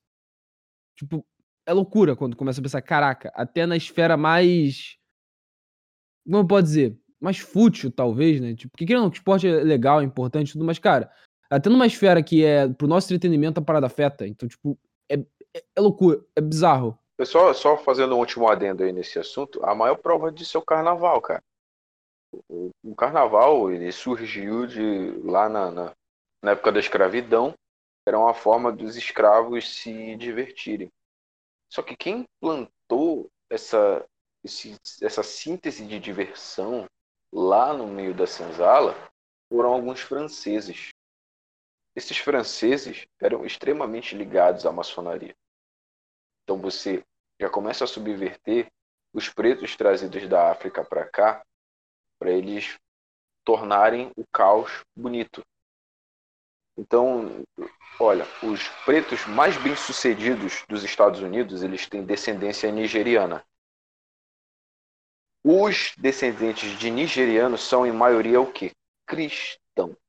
Tipo, é loucura quando começa a pensar, caraca, até na esfera mais como pode dizer, mais fútil, talvez, né? Tipo, porque querendo, que esporte é legal, é importante e tudo, mas, cara, até numa esfera que é pro nosso entretenimento, a parada afeta. Então, tipo, é, é, é loucura, é bizarro. Pessoal, só fazendo um último adendo aí nesse assunto, a maior prova disso é o carnaval, cara. O, o carnaval, ele surgiu de lá na, na, na época da escravidão, era uma forma dos escravos se divertirem. Só que quem plantou essa, esse, essa síntese de diversão lá no meio da senzala foram alguns franceses. Esses franceses eram extremamente ligados à maçonaria. Então você já começa a subverter os pretos trazidos da África para cá, para eles tornarem o caos bonito. Então, olha, os pretos mais bem-sucedidos dos Estados Unidos, eles têm descendência nigeriana. Os descendentes de nigerianos são, em maioria, o quê? Cristão.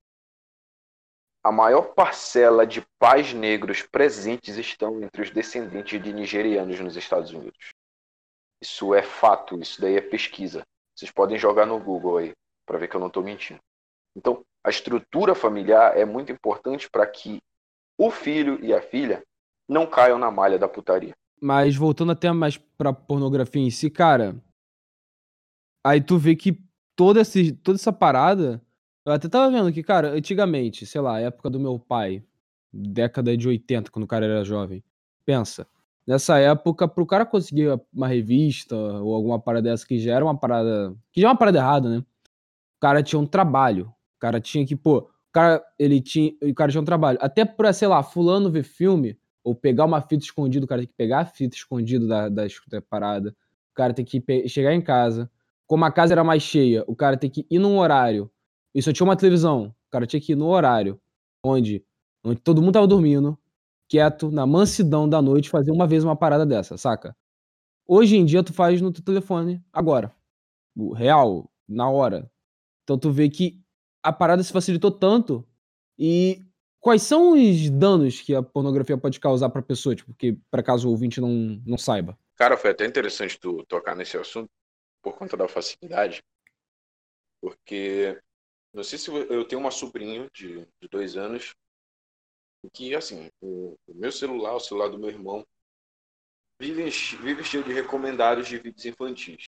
A maior parcela de pais negros presentes estão entre os descendentes de nigerianos nos Estados Unidos. Isso é fato, isso daí é pesquisa. Vocês podem jogar no Google aí, para ver que eu não estou mentindo. Então, a estrutura familiar é muito importante para que o filho e a filha não caiam na malha da putaria. Mas voltando até mais pra pornografia em si, cara, aí tu vê que toda, esse, toda essa parada. Eu até tava vendo que, cara, antigamente, sei lá, época do meu pai, década de oitenta, quando o cara era jovem. Pensa, nessa época, pro cara conseguir uma revista ou alguma parada dessa que já era uma parada. Que já é uma parada errada, né? O cara tinha um trabalho. O cara tinha que, pô, o cara, ele tinha, o cara tinha um trabalho. Até pra, sei lá, fulano ver filme, ou pegar uma fita escondida, o cara tem que pegar a fita escondida da, da, da parada. O cara tem que pe- chegar em casa. Como a casa era mais cheia, o cara tem que ir num horário. E só tinha uma televisão. O cara tinha que ir no horário onde, onde todo mundo tava dormindo, quieto, na mansidão da noite, fazer uma vez uma parada dessa, saca? Hoje em dia tu faz no teu telefone, agora. O real, na hora. Então tu vê que a parada se facilitou tanto. E quais são os danos que a pornografia pode causar pra pessoa, tipo, que para caso o ouvinte não, não saiba? Cara, foi até interessante tu tocar nesse assunto por conta da facilidade, porque não sei se eu tenho uma sobrinha de, de dois anos que, assim, o, o meu celular, o celular do meu irmão, vive, vive cheio de recomendados de vídeos infantis.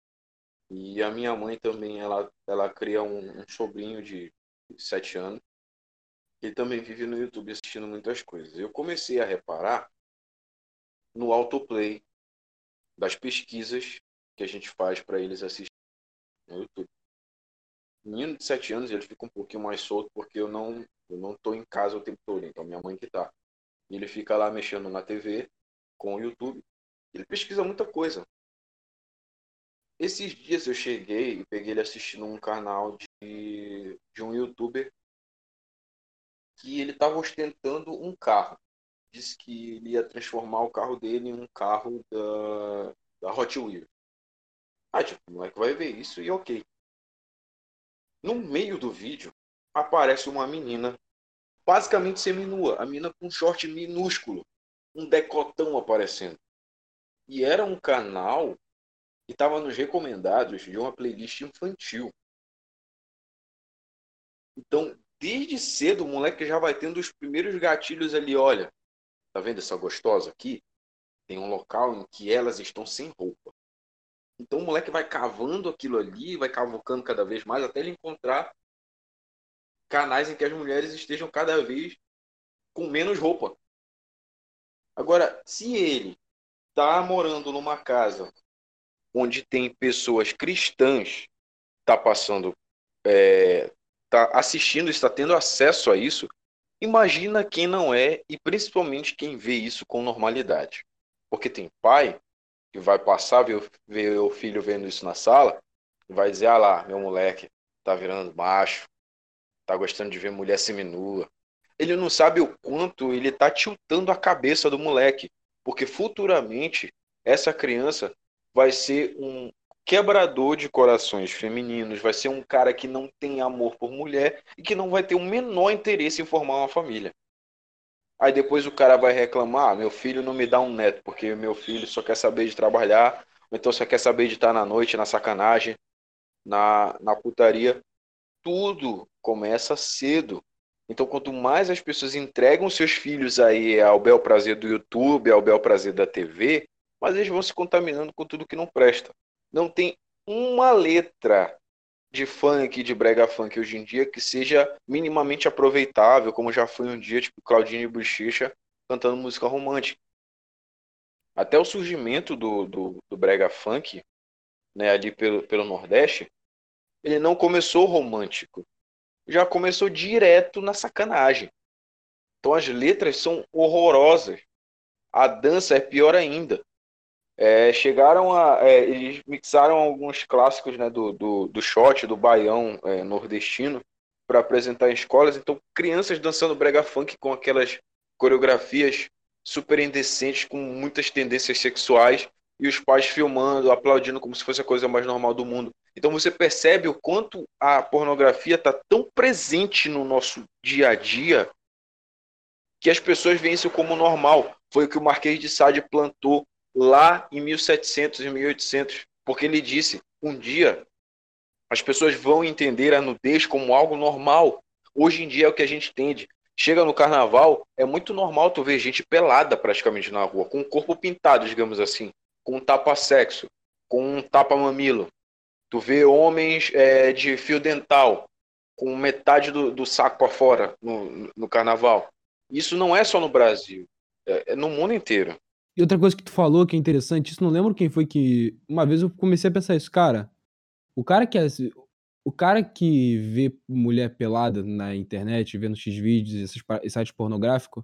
E a minha mãe também, ela, ela cria um, um sobrinho de sete anos, ele também vive no YouTube assistindo muitas coisas. Eu comecei a reparar no autoplay das pesquisas que a gente faz para eles assistirem no YouTube. O menino de sete anos, ele fica um pouquinho mais solto porque eu não eu não estou em casa o tempo todo, então minha mãe que tá. E ele fica lá mexendo na T V com o YouTube. Ele pesquisa muita coisa. Esses dias eu cheguei e peguei ele assistindo um canal de, de um YouTuber que ele estava ostentando um carro. Disse que ele ia transformar o carro dele em um carro da, da Hot Wheels. Ah, tipo, o moleque vai ver isso e ok. No meio do vídeo, aparece uma menina basicamente seminua. A menina com um short minúsculo. Um decotão aparecendo. E era um canal que estava nos recomendados de uma playlist infantil. Então, desde cedo, o moleque já vai tendo os primeiros gatilhos ali. Olha, tá vendo essa gostosa aqui? Tem um local em que elas estão sem roupa. Então o moleque vai cavando aquilo ali, vai cavucando cada vez mais, até ele encontrar canais em que as mulheres estejam cada vez com menos roupa. Agora, se ele está morando numa casa onde tem pessoas cristãs, está passando, é, está assistindo, está tendo acesso a isso, imagina quem não é e principalmente quem vê isso com normalidade. Porque tem pai que vai passar, ver, ver o filho vendo isso na sala, e vai dizer, ah lá, meu moleque tá virando macho, tá gostando de ver mulher seminua. Ele não sabe o quanto ele tá tiltando a cabeça do moleque, porque futuramente essa criança vai ser um quebrador de corações femininos, vai ser um cara que não tem amor por mulher e que não vai ter o menor interesse em formar uma família. Aí depois o cara vai reclamar, ah, meu filho não me dá um neto, porque meu filho só quer saber de trabalhar, ou então só quer saber de estar na noite, na sacanagem. na, na putaria, tudo começa cedo. Então, quanto mais as pessoas entregam seus filhos aí ao bel prazer do YouTube, ao bel prazer da T V, mas eles vão se contaminando com tudo que não presta. Não tem uma letra de funk, de brega funk hoje em dia que seja minimamente aproveitável, como já foi um dia, tipo Claudinho e Buchecha cantando música romântica. Até o surgimento do, do, do brega funk, né, ali pelo, pelo Nordeste, ele não começou romântico, já começou direto na sacanagem. Então as letras são horrorosas, a dança é pior ainda. É, chegaram a. É, eles mixaram alguns clássicos, né, do, do, do shot, do baião é, nordestino, para apresentar em escolas. Então, crianças dançando brega funk com aquelas coreografias super indecentes, com muitas tendências sexuais, e os pais filmando, aplaudindo como se fosse a coisa mais normal do mundo. Então, você percebe o quanto a pornografia está tão presente no nosso dia a dia que as pessoas veem isso como normal. Foi o que o Marquês de Sade plantou lá em mil e setecentos e mil e oitocentos, porque ele disse, um dia as pessoas vão entender a nudez como algo normal. Hoje em dia é o que a gente entende. Chega no carnaval, é muito normal tu ver gente pelada praticamente na rua, com o corpo pintado, digamos assim, com um tapa-sexo, com um tapa-mamilo. Tu vê homens é, de fio dental, com metade do, do saco para fora no, no carnaval. Isso não é só no Brasil, é, é no mundo inteiro. E outra coisa que tu falou que é interessante, isso não lembro quem foi que. Uma vez eu comecei a pensar isso, cara. O cara que é, o cara que vê mulher pelada na internet, vendo X-vídeos, esses, esses sites pornográficos,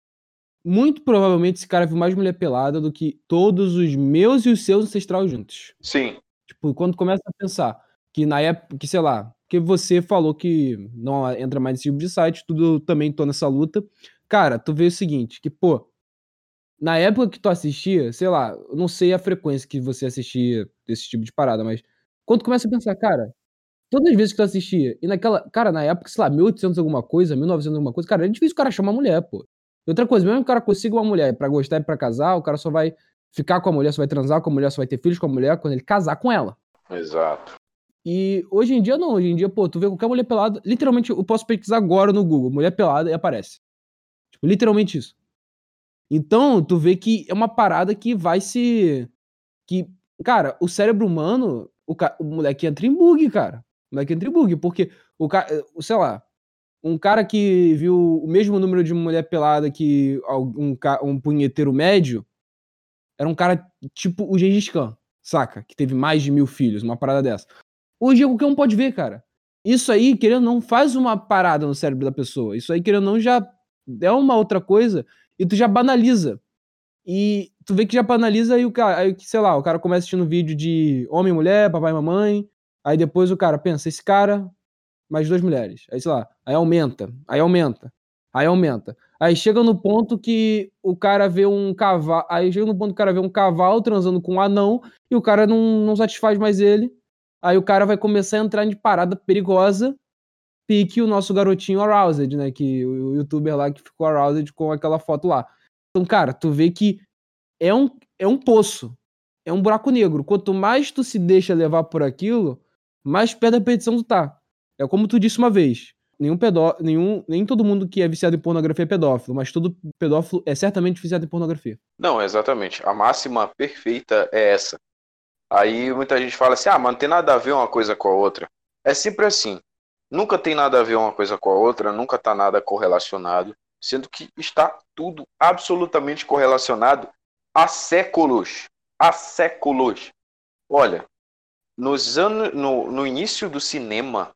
muito provavelmente esse cara viu mais mulher pelada do que todos os meus e os seus ancestrais juntos. Sim. Tipo, quando começa a pensar que na época, que sei lá, que você falou que não entra mais nesse tipo de site, tudo também tô nessa luta. Cara, tu vê o seguinte, que, pô, na época que tu assistia, sei lá, eu não sei a frequência que você assistia desse tipo de parada, mas quando tu começa a pensar, cara, todas as vezes que tu assistia, e naquela, cara, na época, sei lá, mil e oitocentos alguma coisa, mil e novecentos alguma coisa, cara, é difícil o cara chamar mulher, pô. E outra coisa, mesmo que o cara consiga uma mulher pra gostar e pra casar, o cara só vai ficar com a mulher, só vai transar com a mulher, só vai ter filhos com a mulher quando ele casar com ela. Exato. E hoje em dia não, hoje em dia, pô, tu vê qualquer mulher pelada, literalmente eu posso pesquisar agora no Google, mulher pelada, e aparece. Tipo, literalmente isso. Então, tu vê que é uma parada que vai se... que, cara, o cérebro humano, o, ca... o moleque entra em bug, cara. O moleque entra em bug, porque o cara, sei lá, um cara que viu o mesmo número de mulher pelada que um, um punheteiro médio, era um cara tipo o Gengis Khan, saca? Que teve mais de mil filhos, uma parada dessa. Hoje qualquer um pode ver, cara. Isso aí, querendo ou não, faz uma parada no cérebro da pessoa. Isso aí, querendo ou não, já é uma outra coisa e tu já banaliza. E tu vê que já banaliza e o cara, aí, sei lá, o cara começa assistindo vídeo de homem, mulher, papai e mamãe, aí depois o cara pensa, esse cara, mais duas mulheres. Aí, sei lá, aí aumenta, aí aumenta, aí aumenta. Aí chega no ponto que o cara vê um cavalo, aí chega no ponto que o cara vê um cavalo transando com um anão e o cara não, não satisfaz mais ele. Aí o cara vai começar a entrar em parada perigosa, pique o nosso garotinho Aroused, né? Que o youtuber lá que ficou Aroused com aquela foto lá. Então, cara, tu vê que é um, é um poço, é um buraco negro. Quanto mais tu se deixa levar por aquilo, mais perto da perdição tu tá. É como tu disse uma vez, nenhum pedó, nenhum, nem todo mundo que é viciado em pornografia é pedófilo, mas todo pedófilo é certamente viciado em pornografia. Não, exatamente. A máxima perfeita é essa. Aí muita gente fala assim, ah, mas não tem nada a ver uma coisa com a outra. É sempre assim. Nunca tem nada a ver uma coisa com a outra, nunca está nada correlacionado, sendo que está tudo absolutamente correlacionado há séculos. Há séculos. Olha, nos anos, no, no início do cinema,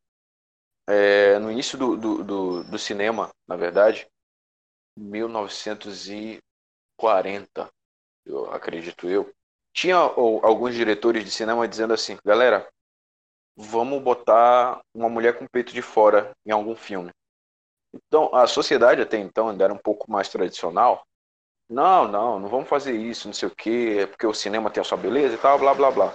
é, no início do, do, do, do cinema, na verdade, mil novecentos e quarenta, eu acredito eu, tinha ou, alguns diretores de cinema dizendo assim, galera, vamos botar uma mulher com o peito de fora em algum filme. Então, a sociedade até então ainda era um pouco mais tradicional. Não, não, não vamos fazer isso, não sei o quê, porque o cinema tem a sua beleza e tal, blá, blá, blá.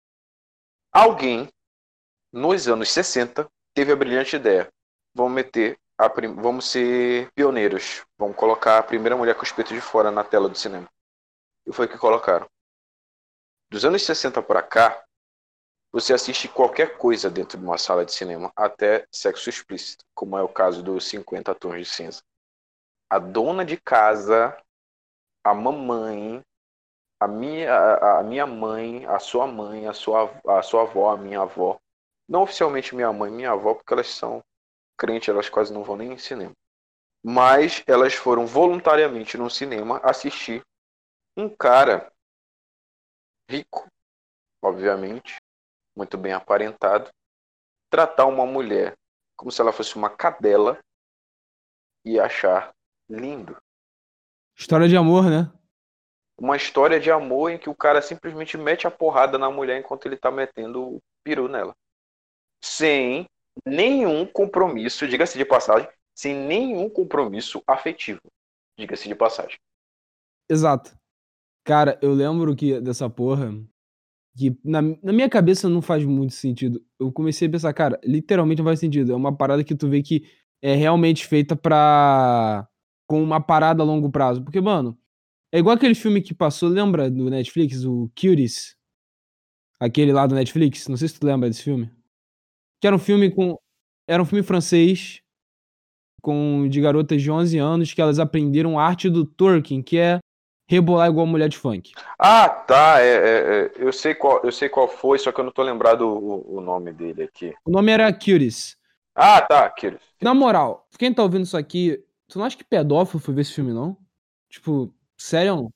Alguém, nos anos sessenta, teve a brilhante ideia. Vamos meter, a prim... vamos ser pioneiros. Vamos colocar a primeira mulher com os peitos de fora na tela do cinema. E foi o que colocaram. Dos anos sessenta para cá, você assiste qualquer coisa dentro de uma sala de cinema, até sexo explícito, como é o caso dos cinquenta Tons de Cinza. A dona de casa, a mamãe, a minha, a, a minha mãe, a sua mãe, a sua, a sua avó, a minha avó, não oficialmente minha mãe e minha avó, porque elas são crentes, elas quase não vão nem em cinema. Mas elas foram voluntariamente no cinema assistir um cara rico, obviamente, muito bem aparentado, tratar uma mulher como se ela fosse uma cadela e achar lindo. História de amor, né? Uma história de amor em que o cara simplesmente mete a porrada na mulher enquanto ele tá metendo o peru nela. Sem nenhum compromisso, diga-se de passagem, sem nenhum compromisso afetivo, diga-se de passagem. Exato. Cara, eu lembro que dessa porra, que na, na minha cabeça não faz muito sentido. Eu comecei a pensar, cara, literalmente não faz sentido. É uma parada que tu vê que é realmente feita pra... com uma parada a longo prazo. Porque, mano, é igual aquele filme que passou, lembra do Netflix, o Cuties? Aquele lá do Netflix, não sei se tu lembra desse filme. Que era um filme com... Era um filme francês com de garotas de onze anos que elas aprenderam a arte do twerking, que é rebolar igual mulher de funk. Ah, tá. É, é, é, eu, sei qual, eu sei qual foi, só que eu não tô lembrado o, o nome dele aqui. O nome era Cuties. Ah, tá, Kyrus. Na moral, quem tá ouvindo isso aqui, tu não acha que pedófilo foi ver esse filme, não? Tipo, sério ou não?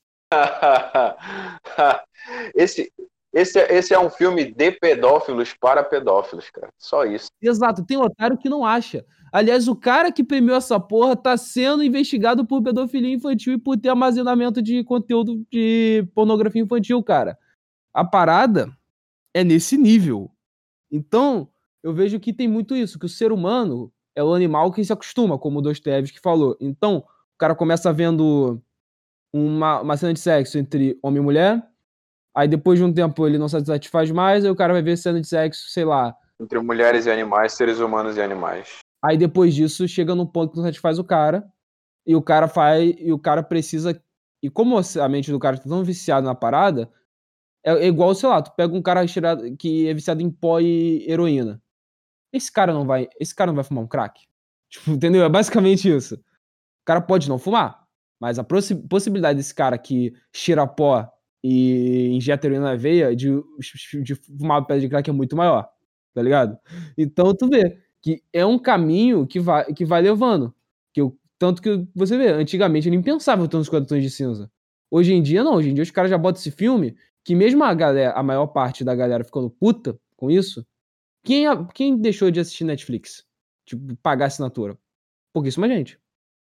esse, esse, esse é um filme de pedófilos para pedófilos, cara. Só isso. Exato, tem otário que não acha. Aliás, o cara que premiou essa porra tá sendo investigado por pedofilia infantil e por ter armazenamento de conteúdo de pornografia infantil, cara. A parada é nesse nível. Então, eu vejo que tem muito isso, que o ser humano é o animal que se acostuma, como o Dostoiévski falou. Então, o cara começa vendo uma, uma cena de sexo entre homem e mulher, aí depois de um tempo ele não se satisfaz mais, aí o cara vai ver cena de sexo, sei lá. Entre mulheres e animais, seres humanos e animais. Aí depois disso chega num ponto que não satisfaz o cara, e o cara faz, e o cara precisa, e como a mente do cara tá tão viciado na parada, é igual, sei lá, tu pega um cara que é viciado em pó e heroína. Esse cara não vai, esse cara não vai fumar um crack? Tipo, entendeu? É basicamente isso. O cara pode não fumar, mas a possi- possibilidade desse cara que cheira pó e injeta heroína na veia de, de fumar uma pedra de crack é muito maior, tá ligado? Então tu vê que é um caminho que vai, que vai levando. Que eu, tanto que você vê, antigamente era impensável ter uns cinquenta tons de cinza. Hoje em dia não, hoje em dia os caras já botam esse filme que mesmo a galera, a maior parte da galera ficando puta com isso, quem, quem deixou de assistir Netflix? Tipo, pagar assinatura? Pouquíssima gente.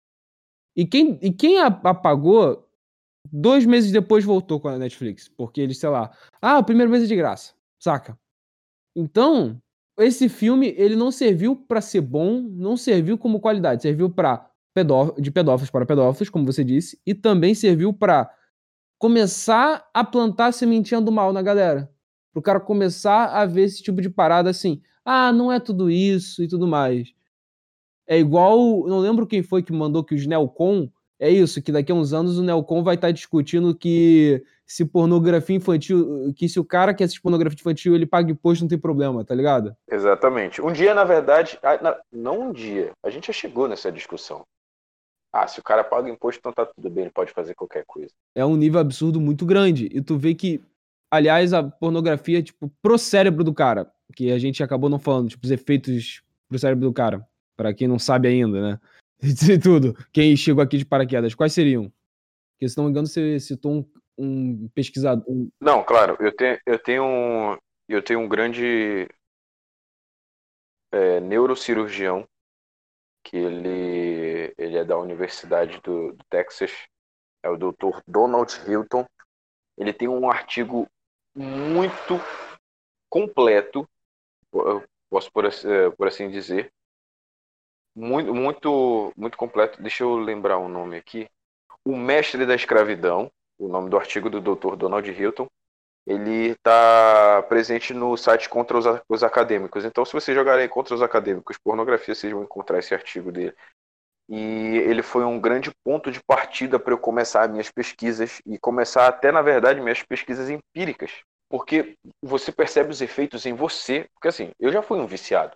E quem, e quem apagou, dois meses depois voltou com a Netflix. Porque eles, sei lá, ah, o primeiro mês é de graça. Saca? Então, esse filme, ele não serviu pra ser bom, não serviu como qualidade. Serviu pra pedó de pedófilos para pedófilos, como você disse, e também serviu pra começar a plantar a sementinha do mal na galera. Pro cara começar a ver esse tipo de parada assim, ah, não é tudo isso e tudo mais. É igual, não lembro quem foi que mandou que os Neocon, é isso, que daqui a uns anos o Neocon vai estar discutindo que se pornografia infantil, que se o cara que assiste pornografia infantil, ele paga imposto, não tem problema, tá ligado? Exatamente. Um dia, na verdade, não um dia, a gente já chegou nessa discussão. Ah, se o cara paga imposto, então tá tudo bem, ele pode fazer qualquer coisa. É um nível absurdo muito grande. E tu vê que, aliás, a pornografia, tipo, pro cérebro do cara, que a gente acabou não falando, tipo, os efeitos pro cérebro do cara, pra quem não sabe ainda, né? E tudo. Quem chegou aqui de paraquedas, quais seriam? Porque, se não me engano, você citou um, um pesquisador. Um... Não, claro, eu tenho, eu tenho, um, eu tenho um grande é, neurocirurgião, que ele, ele é da Universidade do, do Texas, é o doutor Donald Hilton. Ele tem um artigo muito completo, posso por, por assim dizer, muito, muito, muito completo. Deixa eu lembrar o nome aqui. O Mestre da Escravidão, o nome do artigo do doutor Donald Hilton, ele está presente no site Contra os, os Acadêmicos. Então, se você jogar aí Contra os Acadêmicos Pornografia, vocês vão encontrar esse artigo dele. E ele foi um grande ponto de partida para eu começar minhas pesquisas e começar até, na verdade, minhas pesquisas empíricas. Porque você percebe os efeitos em você. Porque assim, eu já fui um viciado.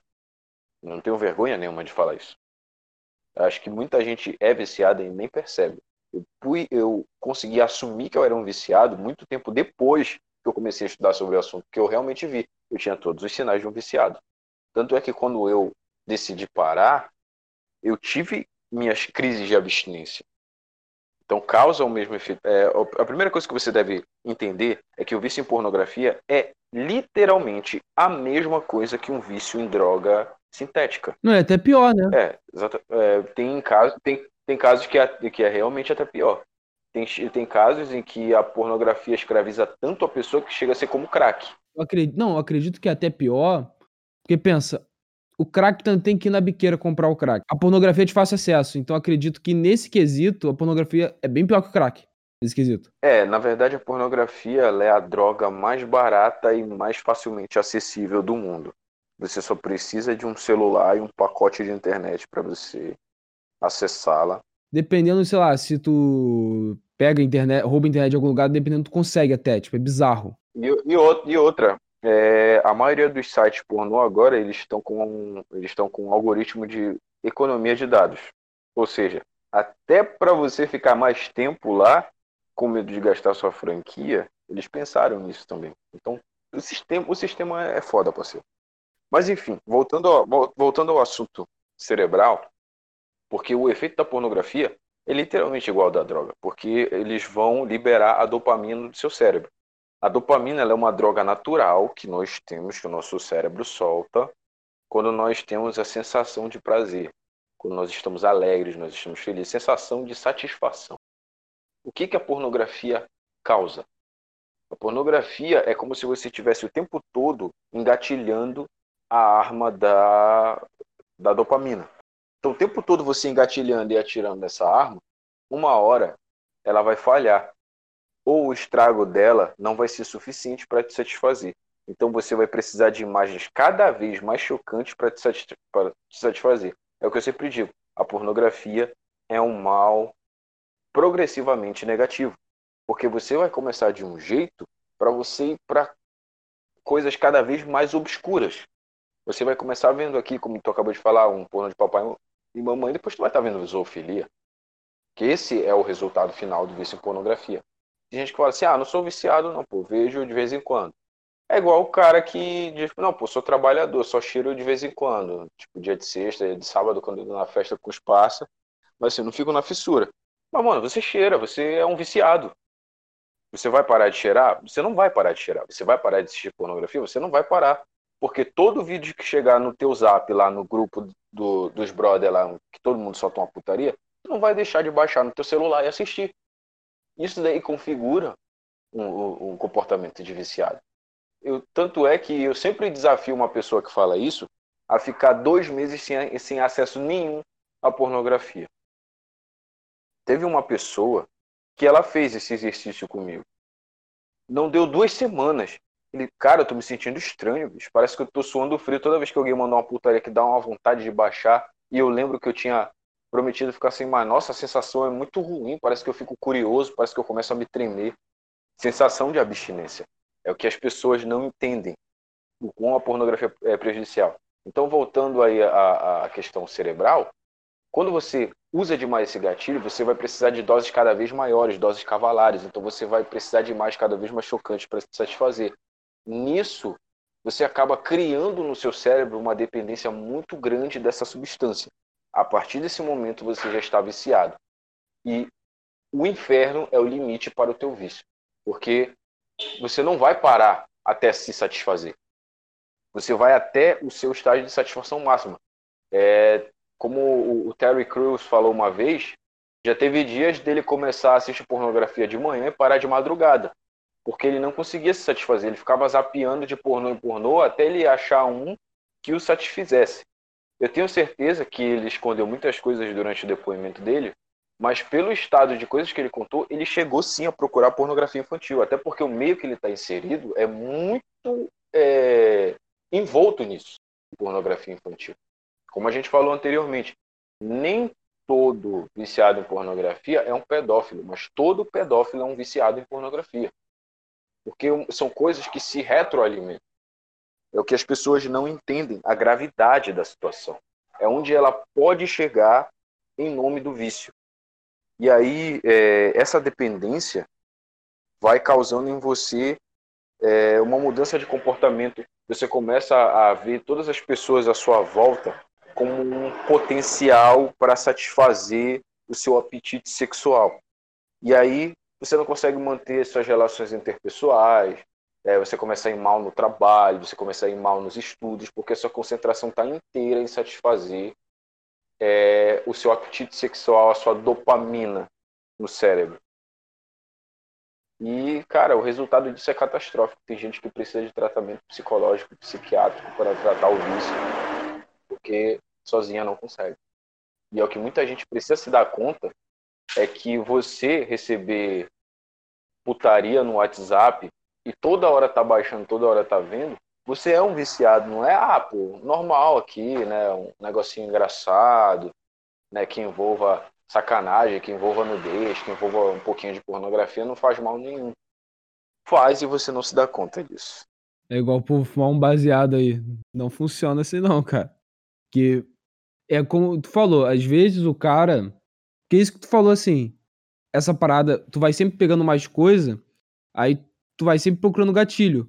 Não tenho vergonha nenhuma de falar isso. Acho que muita gente é viciada e nem percebe. Eu, fui, eu consegui assumir que eu era um viciado muito tempo depois que eu comecei a estudar sobre o assunto, que eu realmente vi. Eu tinha todos os sinais de um viciado. Tanto é que quando eu decidi parar, eu tive minhas crises de abstinência. Então causa o mesmo efeito. É, a primeira coisa que você deve entender é que o vício em pornografia é literalmente a mesma coisa que um vício em droga sintética. Não, é até pior, né? É, exato. É, tem, casos, tem, tem casos que é, que é realmente até pior. Tem, tem casos em que a pornografia escraviza tanto a pessoa que chega a ser como crack. Eu acredito, não, eu acredito que é até pior, porque pensa, o crack tem que ir na biqueira comprar o crack. A pornografia é de fácil acesso, então eu acredito que nesse quesito a pornografia é bem pior que o crack, nesse quesito. É, na verdade a pornografia ela é a droga mais barata e mais facilmente acessível do mundo. Você só precisa de um celular e um pacote de internet para você acessá-la. Dependendo, sei lá, se tu pega a internet, rouba a internet de algum lugar, dependendo, tu consegue até, tipo, é bizarro. E, e, o- e outra, é, a maioria dos sites pornô agora eles estão com eles estão com um algoritmo de economia de dados. Ou seja, até para você ficar mais tempo lá, com medo de gastar sua franquia, eles pensaram nisso também. Então, o sistema, o sistema é foda, parceiro. Mas enfim, voltando ao, vol- voltando ao assunto cerebral, porque o efeito da pornografia é literalmente igual ao da droga, porque eles vão liberar a dopamina do seu cérebro. A dopamina ela é uma droga natural que nós temos, que o nosso cérebro solta quando nós temos a sensação de prazer, quando nós estamos alegres, nós estamos felizes, sensação de satisfação. O que, que a pornografia causa? A pornografia é como se você estivesse o tempo todo engatilhando a arma da, da dopamina. Então, o tempo todo você engatilhando e atirando nessa arma, uma hora ela vai falhar. Ou o estrago dela não vai ser suficiente para te satisfazer. Então você vai precisar de imagens cada vez mais chocantes para te, satisfa- para te satisfazer. É o que eu sempre digo. A pornografia é um mal progressivamente negativo. Porque você vai começar de um jeito para você ir para coisas cada vez mais obscuras. Você vai começar vendo aqui, como tu acabou de falar, um porno de papai e mamãe, depois tu vai estar vendo zoofilia. Que esse é o resultado final do vício em pornografia. Tem gente que fala assim, ah, não sou viciado não, pô, vejo de vez em quando. É igual o cara que diz, não, pô, sou trabalhador, só cheiro de vez em quando. Tipo, dia de sexta, dia de sábado, quando eu tô na festa com os parça, mas assim, não fico na fissura. Mas, mano, você cheira, você é um viciado. Você vai parar de cheirar? Você não vai parar de cheirar. Você vai parar de assistir pornografia? Você não vai parar. Porque todo vídeo que chegar no teu zap, lá no grupo do, dos brother lá, que todo mundo solta uma putaria, tu não vai deixar de baixar no teu celular e assistir. Isso daí configura um, um, um comportamento de viciado. Eu, tanto é que eu sempre desafio uma pessoa que fala isso a ficar dois meses sem, sem acesso nenhum à pornografia. Teve uma pessoa que ela fez esse exercício comigo. Não deu duas semanas. Ele, cara, eu tô me sentindo estranho, bicho. Parece que eu tô suando frio toda vez que alguém mandar uma putaria que dá uma vontade de baixar. E eu lembro que eu tinha prometido ficar assim, mas nossa, a sensação é muito ruim. Parece que eu fico curioso, parece que eu começo a me tremer. Sensação de abstinência. É o que as pessoas não entendem. O quão a pornografia é prejudicial. Então, voltando aí à, à questão cerebral, quando você usa demais esse gatilho, você vai precisar de doses cada vez maiores, doses cavalares. Então você vai precisar de imagens cada vez mais chocantes para se satisfazer. Nisso, você acaba criando no seu cérebro uma dependência muito grande dessa substância. A partir desse momento, você já está viciado. E o inferno é o limite para o teu vício. Porque você não vai parar até se satisfazer. Você vai até o seu estágio de satisfação máxima. É... Como o Terry Crews falou uma vez, já teve dias dele começar a assistir pornografia de manhã e parar de madrugada, porque ele não conseguia se satisfazer, ele ficava zapeando de pornô em pornô até ele achar um que o satisfizesse. Eu tenho certeza que ele escondeu muitas coisas durante o depoimento dele, mas pelo estado de coisas que ele contou, ele chegou sim a procurar pornografia infantil, até porque o meio que ele está inserido é muito é, envolto nisso, pornografia infantil. Como a gente falou anteriormente, nem todo viciado em pornografia é um pedófilo, mas todo pedófilo é um viciado em pornografia. porque são coisas que se retroalimentam. É o que as pessoas não entendem, a gravidade da situação. É onde ela pode chegar em nome do vício. E aí, é, essa dependência vai causando em você é, uma mudança de comportamento. Você começa a ver todas as pessoas à sua volta como um potencial para satisfazer o seu apetite sexual. E aí, você não consegue manter suas relações interpessoais, é, você começa a ir mal no trabalho, você começa a ir mal nos estudos, porque a sua concentração está inteira em satisfazer é, o seu apetite sexual, a sua dopamina no cérebro. E, cara, o resultado disso é catastrófico. Tem gente que precisa de tratamento psicológico, psiquiátrico para tratar o vício, porque sozinha não consegue. E é o que muita gente precisa se dar conta, é que você receber putaria no WhatsApp e toda hora tá baixando, toda hora tá vendo, você é um viciado, não é, ah, pô, normal aqui, né, um negocinho engraçado, né, que envolva sacanagem, que envolva nudez, que envolva um pouquinho de pornografia, não faz mal nenhum. Faz e você não se dá conta disso. É igual por fumar um baseado aí. Não funciona assim não, cara. Que é como tu falou, às vezes o cara... Que é isso que tu falou assim, essa parada, tu vai sempre pegando mais coisa, aí tu vai sempre procurando gatilho.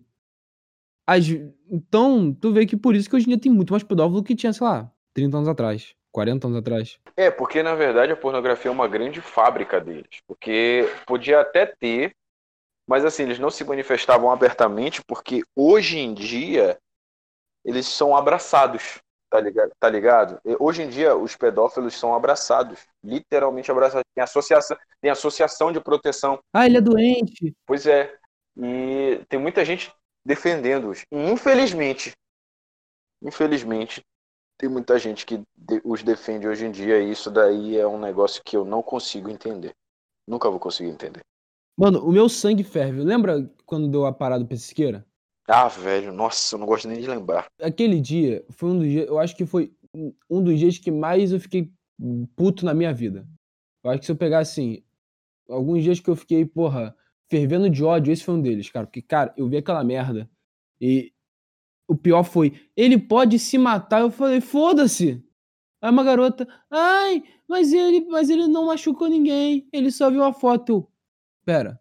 As, então, tu vê que por isso que hoje em dia tem muito mais pedófilo do que tinha, sei lá, trinta anos atrás, quarenta anos atrás. É, porque na verdade a pornografia é uma grande fábrica deles. Porque podia até ter, mas assim, eles não se manifestavam abertamente, porque hoje em dia eles são abraçados, tá ligado? Tá ligado? E hoje em dia os pedófilos são abraçados, literalmente abraçados. Tem associação, tem associação de proteção. Ah, ele é doente. Pois é. E tem muita gente defendendo-os. E infelizmente, infelizmente, tem muita gente que os defende hoje em dia, e isso daí é um negócio que eu não consigo entender. Nunca vou conseguir entender. Mano, o meu sangue ferve. Lembra quando deu a parada do Siqueira? Ah, velho, nossa, eu não gosto nem de lembrar. Aquele dia foi um dos dias, eu acho que foi um dos dias que mais eu fiquei puto na minha vida. Eu acho que se eu pegar assim, alguns dias que eu fiquei, porra, fervendo de ódio, esse foi um deles, cara. Porque, cara, eu vi aquela merda e o pior foi, ele pode se matar. Eu falei, foda-se. Aí uma garota, ai, mas ele, mas ele não machucou ninguém, ele só viu a foto. Eu, pera,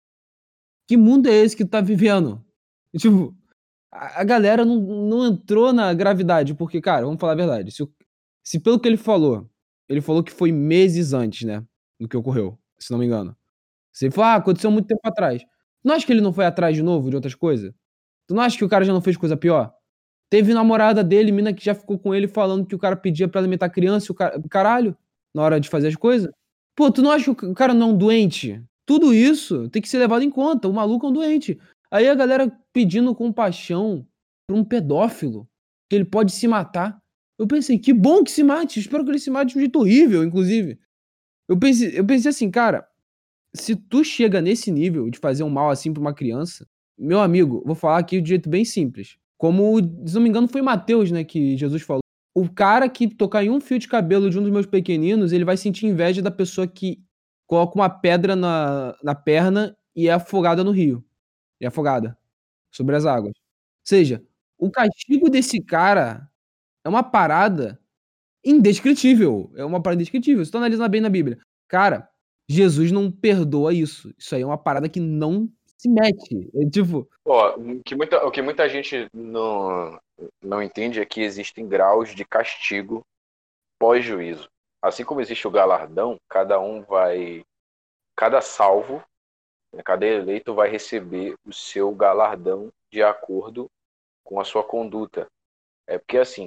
que mundo é esse que tu tá vivendo? E, tipo, a, a galera não, não entrou na gravidade, porque, cara, vamos falar a verdade, se, se pelo que ele falou, ele falou que foi meses antes, né, do que ocorreu, se não me engano. Você falou, ah, aconteceu muito tempo atrás. Tu não acha que ele não foi atrás de novo de outras coisas? Tu não acha que o cara já não fez coisa pior? Teve namorada dele, mina que já ficou com ele falando que o cara pedia pra alimentar criança e o cara... Caralho, na hora de fazer as coisas. Pô, tu não acha que o cara não é um doente? Tudo isso tem que ser levado em conta. O maluco é um doente. Aí a galera pedindo compaixão pra um pedófilo, que ele pode se matar. Eu pensei, que bom que se mate. Espero que ele se mate de um jeito horrível, inclusive. Eu pensei, eu pensei assim, cara, se tu chega nesse nível de fazer um mal assim pra uma criança, meu amigo, vou falar aqui de jeito bem simples. Como, se não me engano, foi Mateus, né, que Jesus falou. O cara que tocar em um fio de cabelo de um dos meus pequeninos, ele vai sentir inveja da pessoa que coloca uma pedra na, na perna e é afogada no rio. E é afogada sobre as águas. Ou seja, o castigo desse cara é uma parada indescritível. É uma parada indescritível. Se tu analisar bem na Bíblia. Cara, Jesus não perdoa isso. Isso aí é uma parada que não se mete. É tipo... Ó, o que muita, o que muita gente não, não entende é que existem graus de castigo pós-juízo. Assim como existe o galardão, cada um vai... Cada salvo, cada eleito vai receber o seu galardão de acordo com a sua conduta. É porque, assim,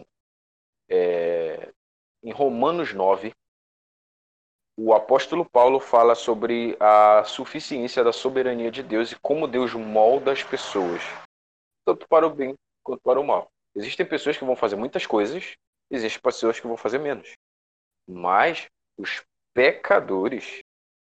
é, em Romanos nove, o apóstolo Paulo fala sobre a suficiência da soberania de Deus e como Deus molda as pessoas, tanto para o bem quanto para o mal. Existem pessoas que vão fazer muitas coisas, existem pessoas que vão fazer menos. Mas os pecadores,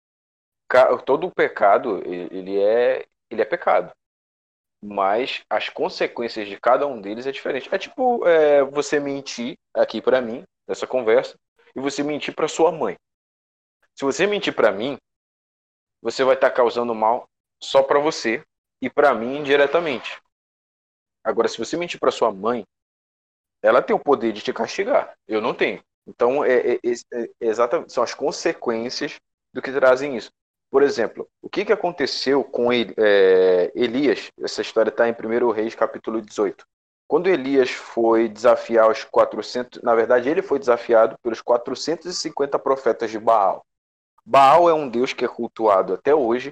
todo o pecado, ele é, ele é pecado. Mas as consequências de cada um deles é diferente. É tipo é, você mentir aqui para mim, nessa conversa, e você mentir para sua mãe. Se você mentir para mim, você vai estar causando mal só para você e para mim indiretamente. Agora, se você mentir para sua mãe, ela tem o poder de te castigar. Eu não tenho. Então, é, é, é, é exatamente, são as consequências do que trazem isso. Por exemplo, o que, que aconteceu com ele, é, Elias? Essa história está em primeiro Reis, capítulo dezoito. Quando Elias foi desafiar os quatrocentos, na verdade, ele foi desafiado pelos quatrocentos e cinquenta profetas de Baal. Baal é um deus que é cultuado até hoje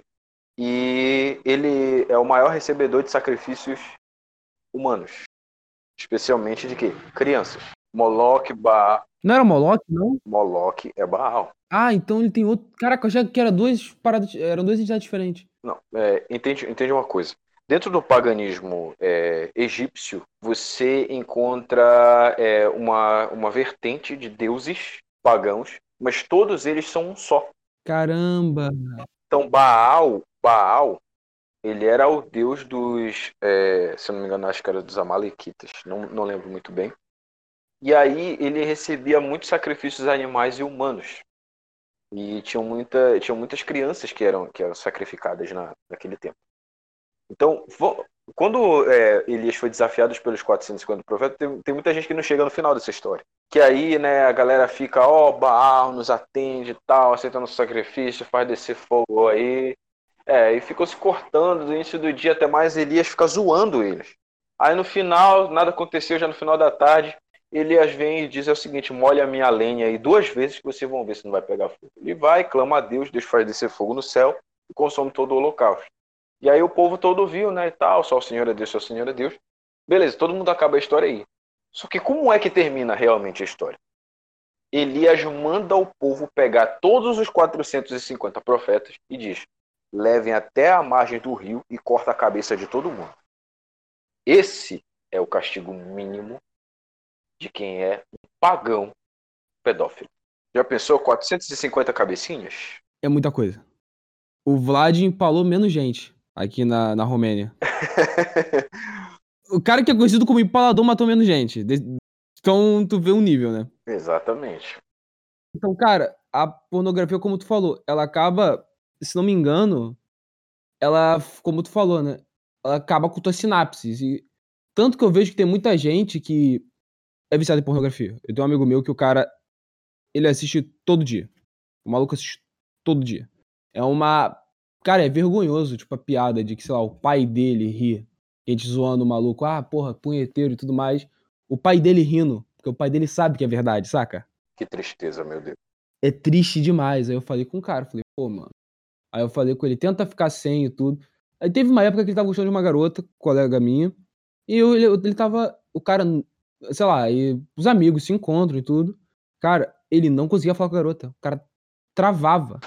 e ele é o maior recebedor de sacrifícios humanos, especialmente de quê? Crianças. Moloque, Baal. Não era Moloch, não? Moloque é Baal. Ah, então ele tem outro. Caraca, eu achava que era duas paradas. Eram duas entidades diferentes. Não, é, entende, entende uma coisa. Dentro do paganismo é, egípcio, você encontra é, uma, uma vertente de deuses pagãos, mas todos eles são um só. Caramba! Então, Baal, Baal, ele era o deus dos, é, se eu não me engano, acho que era dos Amalequitas, não, não lembro muito bem. E aí ele recebia muitos sacrifícios animais e humanos. E tinham, muita, tinham muitas crianças que eram, que eram sacrificadas na, naquele tempo. Então, quando é, Elias foi desafiado pelos quatrocentos e cinquenta profetas, tem, tem muita gente que não chega no final dessa história. Que aí, né, a galera fica, ó, oh, Baal nos atende e tal, aceita nosso sacrifício, faz descer fogo aí. É, e ficou se cortando do início do dia até mais Elias fica zoando eles. Aí no final, nada aconteceu, já no final da tarde, Elias vem e diz é o seguinte, molha a minha lenha aí duas vezes que vocês vão ver se não vai pegar fogo. Ele vai, clama a Deus, Deus faz descer fogo no céu e consome todo o holocausto. E aí o povo todo viu, né, e tal, só o Senhor é Deus, só o Senhor é Deus. Beleza, todo mundo acaba a história aí. Só que como é que termina realmente a história? Elias manda o povo pegar todos os quatrocentos e cinquenta profetas e diz, levem até a margem do rio e corta a cabeça de todo mundo. Esse é o castigo mínimo de quem é um pagão pedófilo. Já pensou quatrocentos e cinquenta cabecinhas? É muita coisa. O Vlad empalou menos gente aqui na, na Romênia. O cara que é conhecido como empalador matou menos gente. Então tu vê um nível, né? Exatamente. Então, cara, a pornografia, como tu falou, ela acaba, se não me engano, ela, como tu falou, né? Ela acaba com tuas sinapses. E tanto que eu vejo que tem muita gente que é viciada em pornografia. Eu tenho um amigo meu que o cara, ele assiste todo dia. O maluco assiste todo dia. É uma... Cara, é vergonhoso, tipo, a piada de que, sei lá, o pai dele ri. A gente zoando o maluco, ah, porra, punheteiro e tudo mais. O pai dele rindo, porque o pai dele sabe que é verdade, saca? Que tristeza, meu Deus. É triste demais. Aí eu falei com o cara, falei, pô, mano. Aí eu falei com ele, tenta ficar sem e tudo. Aí teve uma época que ele tava gostando de uma garota, colega minha, e eu, ele, ele tava, o cara, sei lá, e os amigos se encontram e tudo. Cara, ele não conseguia falar com a garota. O cara travava.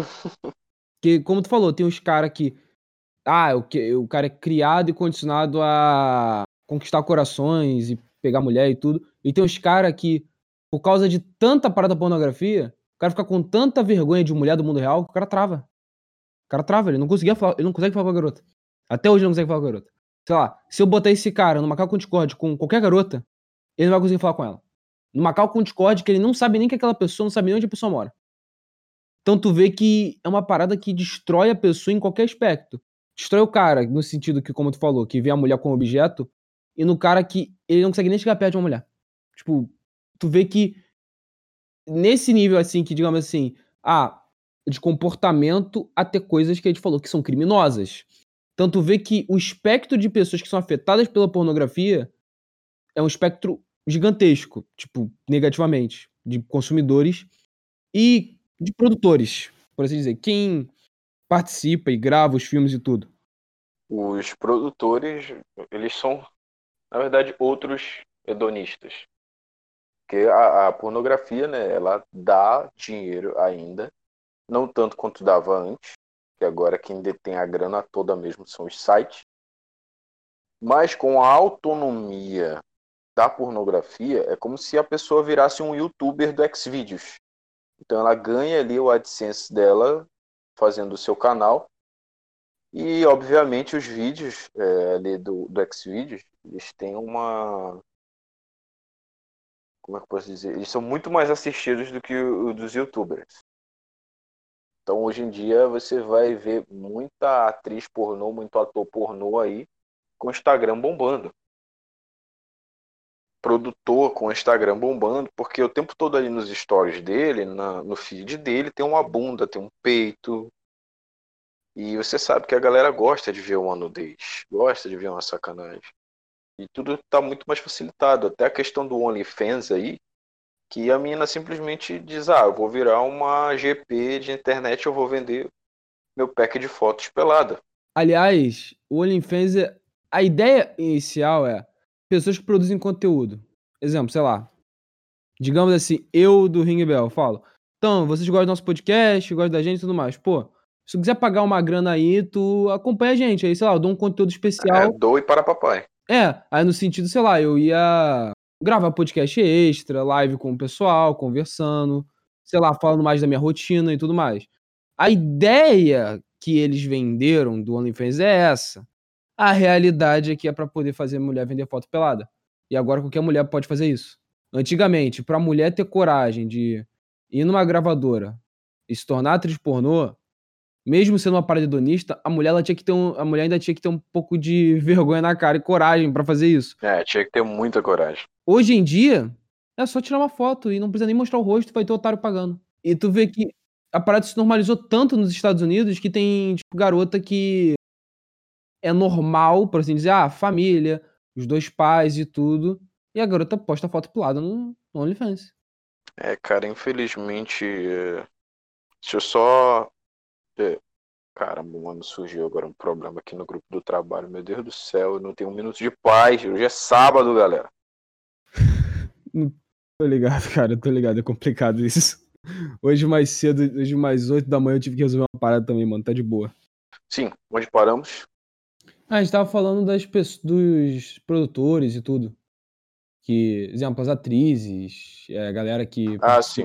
Porque, como tu falou, tem uns caras que, ah, o, que, o cara é criado e condicionado a conquistar corações e pegar mulher e tudo. E tem uns caras que, por causa de tanta parada pornografia, o cara fica com tanta vergonha de mulher do mundo real que o cara trava. O cara trava, ele não conseguia falar, ele não consegue falar com a garota. Até hoje ele não consegue falar com a garota. Sei lá, se eu botar esse cara numa call com Discord com qualquer garota, ele não vai conseguir falar com ela. Numa call com Discord que ele não sabe nem que aquela pessoa, não sabe nem onde a pessoa mora. Então tu vê que é uma parada que destrói a pessoa em qualquer aspecto. Destrói o cara, no sentido que, como tu falou, que vê a mulher como objeto, e no cara que ele não consegue nem chegar perto de uma mulher. Tipo, tu vê que nesse nível, assim, que digamos assim, ah, de comportamento até coisas que a gente falou que são criminosas. Então tu vê que o espectro de pessoas que são afetadas pela pornografia é um espectro gigantesco, tipo, negativamente, de consumidores e de produtores, por assim dizer. Quem participa e grava os filmes e tudo. Os produtores, eles são, na verdade, outros hedonistas. Porque a, a pornografia, né, ela dá dinheiro ainda, não tanto quanto dava antes, que agora quem detém a grana toda mesmo são os sites, mas com a autonomia da pornografia, é como se a pessoa virasse um youtuber do Xvideos. Então ela ganha ali o AdSense dela fazendo o seu canal e, obviamente, os vídeos é, ali do, do Xvideos, eles têm uma... Como é que eu posso dizer? Eles são muito mais assistidos do que o dos youtubers. Então, hoje em dia, você vai ver muita atriz pornô, muito ator pornô aí, com o Instagram bombando. Produtor com o Instagram bombando, porque o tempo todo ali nos stories dele, na, no feed dele, tem uma bunda, tem um peito. E você sabe que a galera gosta de ver uma nudez, gosta de ver uma sacanagem. E tudo está muito mais facilitado. Até a questão do OnlyFans aí, que a menina simplesmente diz, ah, eu vou virar uma G P de internet, eu vou vender meu pack de fotos pelada. Aliás, o OnlyFans, é... a ideia inicial é pessoas que produzem conteúdo. Exemplo, sei lá, digamos assim, eu do Ring Bell falo, então, vocês gostam do nosso podcast, gostam da gente e tudo mais. Pô, se tu quiser pagar uma grana aí, tu acompanha a gente. Aí, sei lá, eu dou um conteúdo É, especial. doe para papai. É, aí no sentido, sei lá, eu ia gravar podcast extra, live com o pessoal, conversando, sei lá, falando mais da minha rotina e tudo mais. A ideia que eles venderam do OnlyFans é essa. A realidade é que é pra poder fazer mulher vender foto pelada. E agora qualquer mulher pode fazer isso. Antigamente, pra mulher ter coragem de ir numa gravadora e se tornar atriz pornô, mesmo sendo uma parada hedonista, a mulher, ela tinha que ter um, a mulher ainda tinha que ter um pouco de vergonha na cara e coragem pra fazer isso. É, tinha que ter muita coragem. Hoje em dia, é só tirar uma foto e não precisa nem mostrar o rosto, vai ter otário pagando. E tu vê que a parada se normalizou tanto nos Estados Unidos que tem, tipo, garota que é normal, por assim dizer, ah, família, os dois pais e tudo, e a garota posta foto pelada no, no OnlyFans. É, cara, infelizmente, é, deixa eu só... é, caramba, mano, surgiu agora um problema aqui no grupo do trabalho. Meu Deus do céu, eu não tenho um minuto de paz. Hoje é sábado, galera. Tô ligado, cara, tô ligado, é complicado isso. Hoje mais cedo, hoje mais oito da manhã eu tive que resolver uma parada também, mano, tá de boa. Sim, onde paramos? Ah, a gente tava falando das pessoas, dos produtores e tudo. Que, exemplo, as atrizes, é, a galera que Ah, participa. sim.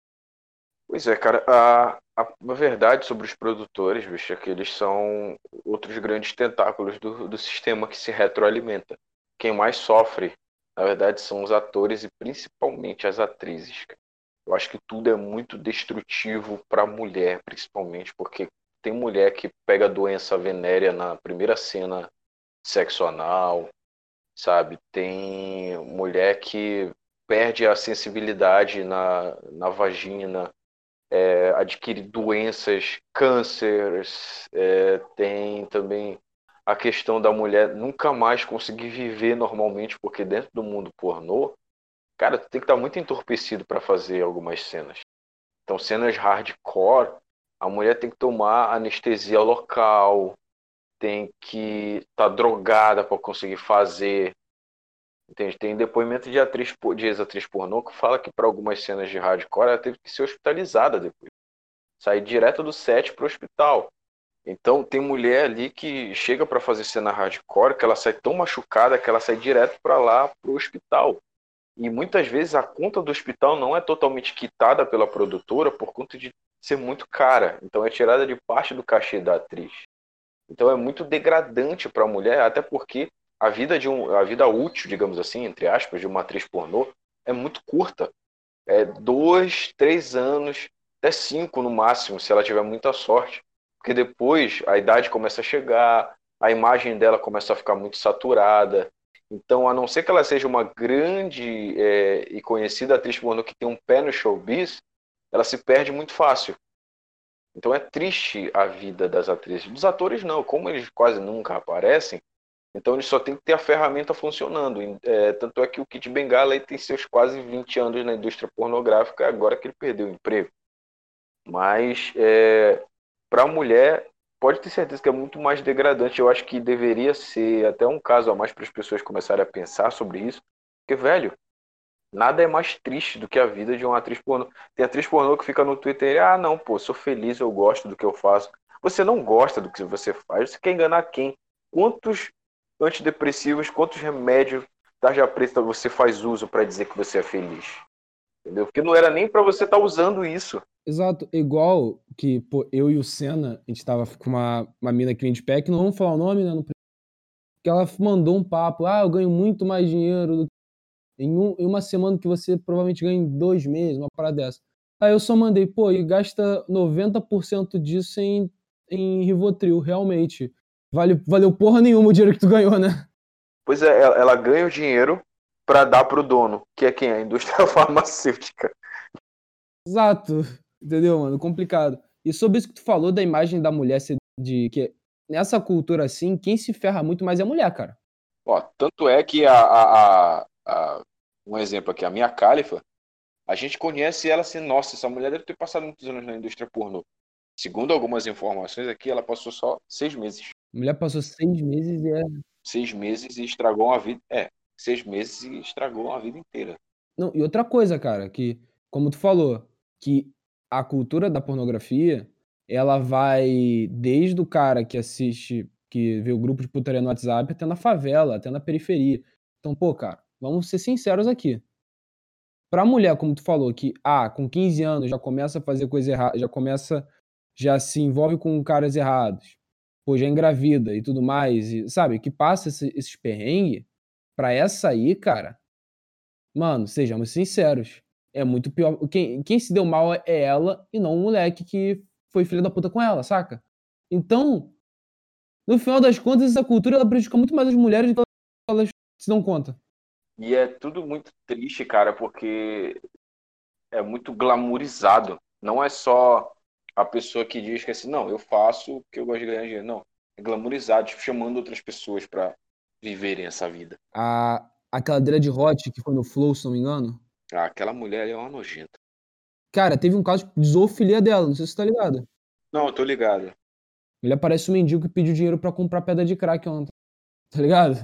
Pois é, cara, a, a, a verdade sobre os produtores, bicho, é que eles são outros grandes tentáculos do, do sistema que se retroalimenta. Quem mais sofre, na verdade, são os atores e principalmente as atrizes, cara. Eu acho que tudo é muito destrutivo para a mulher, principalmente, porque tem mulher que pega doença venérea na primeira cena sexo anal, sabe? Tem mulher que perde a sensibilidade na, na vagina, é, adquire doenças, cânceres, é, tem também a questão da mulher nunca mais conseguir viver normalmente, porque dentro do mundo pornô, cara, tu tem que estar muito entorpecido para fazer algumas cenas. Então, cenas hardcore, a mulher tem que tomar anestesia local, tem que estar drogada para conseguir fazer. Entende? Tem depoimento de atriz, de ex-atriz pornô que fala que para algumas cenas de hardcore ela teve que ser hospitalizada depois. Sair direto do set para o hospital. Então tem mulher ali que chega para fazer cena hardcore que ela sai tão machucada que ela sai direto para lá para o hospital. E muitas vezes a conta do hospital não é totalmente quitada pela produtora por conta de ser muito cara. Então é tirada de parte do cachê da atriz. Então é muito degradante para a mulher, até porque a vida de um, a vida útil, digamos assim, entre aspas, de uma atriz pornô é muito curta. É dois, três anos, até cinco no máximo, se ela tiver muita sorte. Porque depois a idade começa a chegar, a imagem dela começa a ficar muito saturada. Então, a não ser que ela seja uma grande é, e conhecida atriz pornô que tem um pé no showbiz, ela se perde muito fácil. Então é triste a vida das atrizes. Dos atores não, como eles quase nunca aparecem, então eles só tem que ter a ferramenta funcionando. É, tanto é que o Kid Bengala aí tem seus quase vinte anos na indústria pornográfica, agora que ele perdeu o emprego. Mas é, para a mulher, pode ter certeza que é muito mais degradante. Eu acho que deveria ser até um caso a mais para as pessoas começarem a pensar sobre isso. Porque, velho, nada é mais triste do que a vida de uma atriz pornô. Tem atriz pornô que fica no Twitter e, ah, não, pô, sou feliz, eu gosto do que eu faço. Você não gosta do que você faz, você quer enganar quem? Quantos antidepressivos, quantos remédios tarja preta você faz uso para dizer que você é feliz? Entendeu? Porque não era nem para você estar tá usando isso. Exato, igual que, pô, eu e o Senna, a gente tava com uma, uma mina aqui de pé, que não vamos falar o nome, né? No... que ela mandou um papo, ah, eu ganho muito mais dinheiro do que em, um, em uma semana que você provavelmente ganha em dois meses, uma parada dessa. Aí eu só mandei, pô, e gasta noventa por cento disso em, em Rivotril, realmente. Vale, valeu porra nenhuma o dinheiro que tu ganhou, né? Pois é, ela, ela ganha o dinheiro para dar pro dono, que é quem? A indústria farmacêutica. Exato. Entendeu, mano? Complicado. E sobre isso que tu falou da imagem da mulher ser de que nessa cultura assim, quem se ferra muito mais é a mulher, cara. Ó, tanto é que a, a, a, a- um exemplo aqui, a Mia Khalifa, a gente conhece ela assim, nossa, essa mulher deve ter passado muitos anos na indústria pornô. Segundo algumas informações aqui, ela passou só seis meses. A mulher passou seis meses e é. Seis meses e estragou uma vida. É, seis meses e estragou uma vida inteira. Não, e outra coisa, cara, que, como tu falou, que a cultura da pornografia, ela vai desde o cara que assiste, que vê o grupo de putaria no WhatsApp, até na favela, até na periferia. Então, pô, cara, vamos ser sinceros aqui. Pra mulher, como tu falou, que, ah, com quinze anos já começa a fazer coisa errada, já começa, já se envolve com caras errados, pô, já engravida e tudo mais, e, sabe, que passa esse- esses perrengues, pra essa aí, cara, mano, sejamos sinceros, é muito pior. Quem, quem se deu mal é ela e não o moleque que foi filho da puta com ela, saca? Então, no final das contas, essa cultura ela prejudica muito mais as mulheres do que elas se dão conta. E é tudo muito triste, cara, porque é muito glamourizado. Não é só a pessoa que diz que assim, não, eu faço porque eu gosto de ganhar dinheiro. Não, é glamourizado, tipo, chamando outras pessoas pra viverem essa vida. A, aquela Dread Hot que foi no Flow, se não me engano. Ah, aquela mulher é uma nojenta. Cara, teve um caso de zoofilia dela, não sei se você tá ligado. Não, eu tô ligado. Ele aparece um mendigo que pediu dinheiro pra comprar pedra de crack ontem, tá ligado?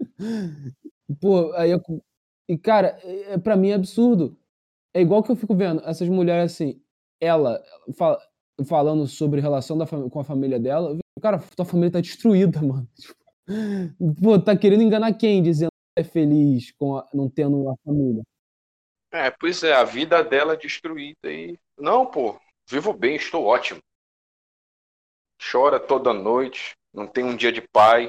Pô, aí eu... E, cara, é, é- pra mim é absurdo. É igual que eu fico vendo essas mulheres assim, ela fa- falando sobre relação da fami- com a família dela. eu fico, Cara, tua família tá destruída, mano. Tipo, pô, tá querendo enganar quem dizendo que é feliz com a- não tendo uma família? É, pois é, a vida dela é destruída e. Não, pô, vivo bem, estou ótimo. Chora toda noite, não tem um dia de paz,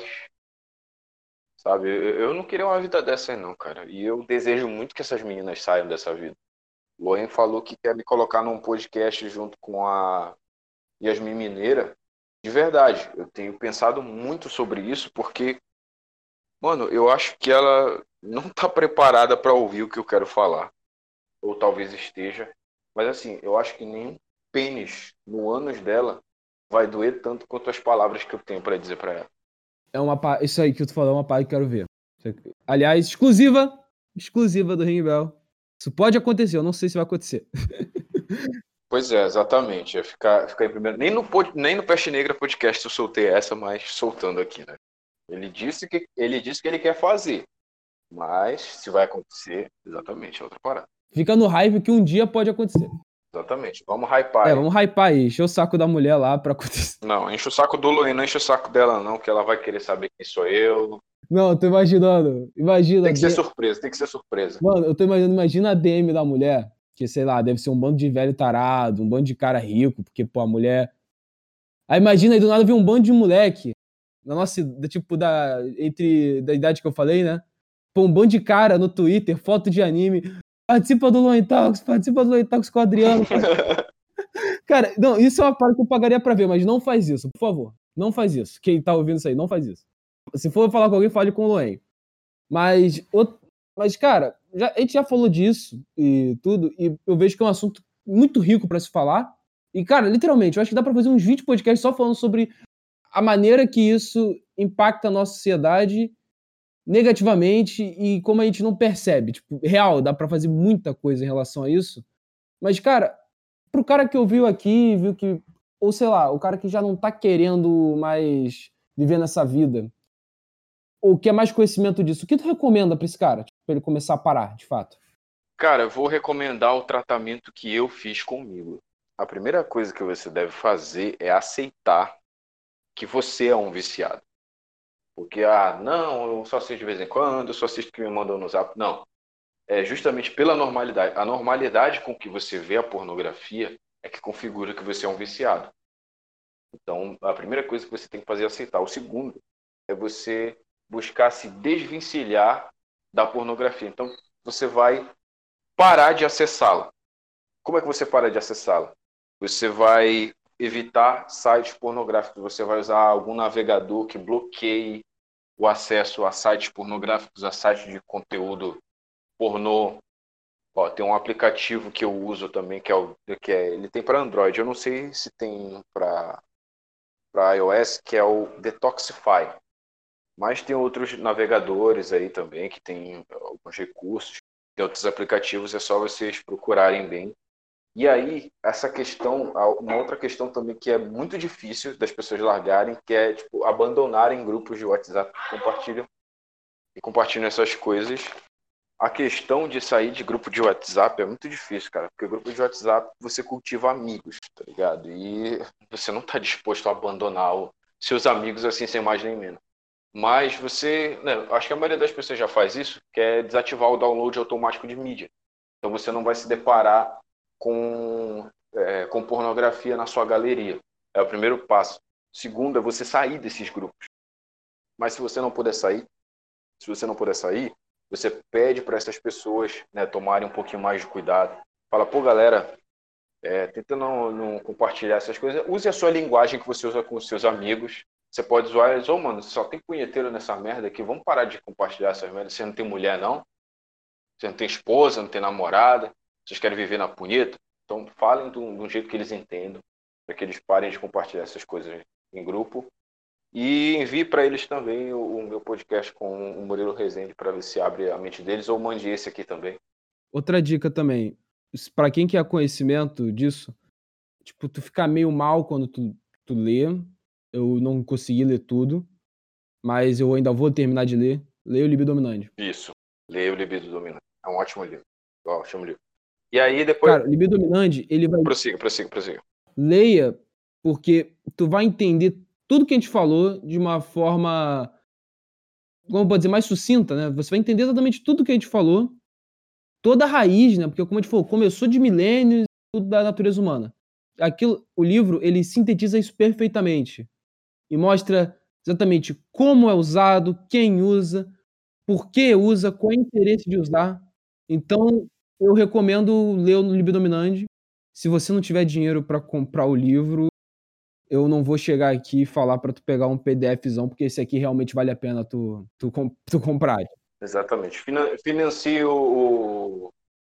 sabe? Eu, eu não queria uma vida dessa aí, não, cara. E eu desejo muito que essas meninas saiam dessa vida. Loen falou que quer me colocar num podcast junto com a Yasmin Mineira. De verdade, eu tenho pensado muito sobre isso, porque, mano, eu acho que ela não tá preparada para ouvir o que eu quero falar. Ou talvez esteja. Mas assim, eu acho que nenhum pênis no ânus dela vai doer tanto quanto as palavras que eu tenho para dizer para ela. É uma pa- Isso aí que tu falou é uma parte que eu quero ver. Isso aqui- Aliás, exclusiva, exclusiva do Ring Bell. Isso pode acontecer, eu não sei se vai acontecer. Pois é, exatamente. É ficar, ficar em primeiro. Nem no, pod- nem no Peste Negra podcast eu soltei essa, mas soltando aqui, né? Ele disse que ele disse que ele quer fazer. Mas se vai acontecer, exatamente, é outra parada. Fica no hype que um dia pode acontecer. Exatamente. Vamos hypar É, aí. vamos hypar aí, encher o saco da mulher lá pra acontecer. Não, enche o saco do Luan, não enche o saco dela, não, que ela vai querer saber quem sou eu. Não, eu tô imaginando. Imagina. Tem que ser D- surpresa, tem que ser surpresa. Mano, eu tô imaginando, imagina a D M da mulher, que sei lá, deve ser um bando de velho tarado, um bando de cara rico, porque, pô, a mulher. Aí imagina aí do nada vir um bando de moleque, na nossa, da- tipo, da, entre, da idade que eu falei, né? Pô, um bando de cara no Twitter, foto de anime. Participa do Loin Talks, participa do Loin Talks com o Adriano. Cara, não, isso é uma parte que eu pagaria pra ver, mas não faz isso, por favor. Não faz isso. Quem tá ouvindo isso aí, não faz isso. Se for falar com alguém, fale com o Loen. Mas, out- mas cara, já- a gente já falou disso e tudo, e eu vejo que é um assunto muito rico pra se falar. E, cara, literalmente, eu acho que dá pra fazer uns vinte podcasts só falando sobre a maneira que isso impacta a nossa sociedade negativamente e como a gente não percebe. Tipo, real, dá pra fazer muita coisa em relação a isso. Mas, cara, pro cara que ouviu aqui, viu que. Ou sei lá, o cara que já não tá querendo mais viver nessa vida, ou quer mais conhecimento disso, o que tu recomenda pra esse cara? Tipo, pra ele começar a parar, de fato? Cara, eu vou recomendar o tratamento que eu fiz comigo. A primeira coisa que você deve fazer é aceitar que você é um viciado. Porque, ah, não, eu só assisto de vez em quando, eu só assisto o que me mandam no zap. Não. É justamente pela normalidade. A normalidade com que você vê a pornografia é que configura que você é um viciado. Então, a primeira coisa que você tem que fazer é aceitar. O segundo é você buscar se desvencilhar da pornografia. Então, você vai parar de acessá-la. como é que você para de acessá-la? Você vai evitar sites pornográficos, você vai usar algum navegador que bloqueie o acesso a sites pornográficos, a sites de conteúdo pornô. Ó, tem um aplicativo que eu uso também, que é o que é, ele tem para Android, eu não sei se tem para para iOS, que é o Detoxify. Mas tem outros navegadores aí também que tem alguns recursos, tem outros aplicativos, é só vocês procurarem bem. E aí, essa questão, uma outra questão também que é muito difícil das pessoas largarem, que é tipo abandonarem grupos de WhatsApp que compartilham e compartilham essas coisas. A questão de sair de grupo de WhatsApp é muito difícil, cara, porque grupo de WhatsApp você cultiva amigos, tá ligado? E você não tá disposto a abandonar os seus amigos assim sem mais nem menos. Mas você, né, acho que a maioria das pessoas já faz isso, que é desativar o download automático de mídia. Então você não vai se deparar com, é, com pornografia na sua galeria. É o primeiro passo. Segundo é você sair desses grupos. Mas se você não puder sair, se você não puder sair, você pede para essas pessoas, né, tomarem um pouquinho mais de cuidado. Fala, pô, galera, é, tenta não, não compartilhar essas coisas. Use a sua linguagem que você usa com os seus amigos. Você pode zoar eles, ô, oh, mano, só tem punheteiro nessa merda aqui, vamos parar de compartilhar essas merdas. Você não tem mulher, não? Você não tem esposa, não tem namorada? Vocês querem viver na punheta? Então falem de um jeito que eles entendam, para que eles parem de compartilhar essas coisas em grupo. E envie para eles também o, o meu podcast com o Murilo Rezende para ver se abre a mente deles, ou mande esse aqui também. Outra dica também, para quem quer conhecimento disso, tipo, tu fica meio mal quando tu, tu lê. Eu não consegui ler tudo, mas eu ainda vou terminar de ler. Leia o Libido Dominante. Isso, leia o Libido Dominante. É um ótimo livro. Um ótimo livro. E aí depois... Cara, o Libido Dominante, ele vai... Prossiga, prossiga, prossiga. Leia, porque tu vai entender tudo que a gente falou de uma forma, como pode dizer, mais sucinta, né? Você vai entender exatamente tudo que a gente falou, toda a raiz, né? Porque, como a gente falou, começou de milênios, tudo da natureza humana. Aquilo, o livro, ele sintetiza isso perfeitamente e mostra exatamente como é usado, quem usa, por que usa, qual é o interesse de usar. Então, eu recomendo ler o Libido Dominante. Se você não tiver dinheiro para comprar o livro, eu não vou chegar aqui e falar para tu pegar um PDFzão, porque esse aqui realmente vale a pena tu, tu, tu comprar. Exatamente. Financie o, o,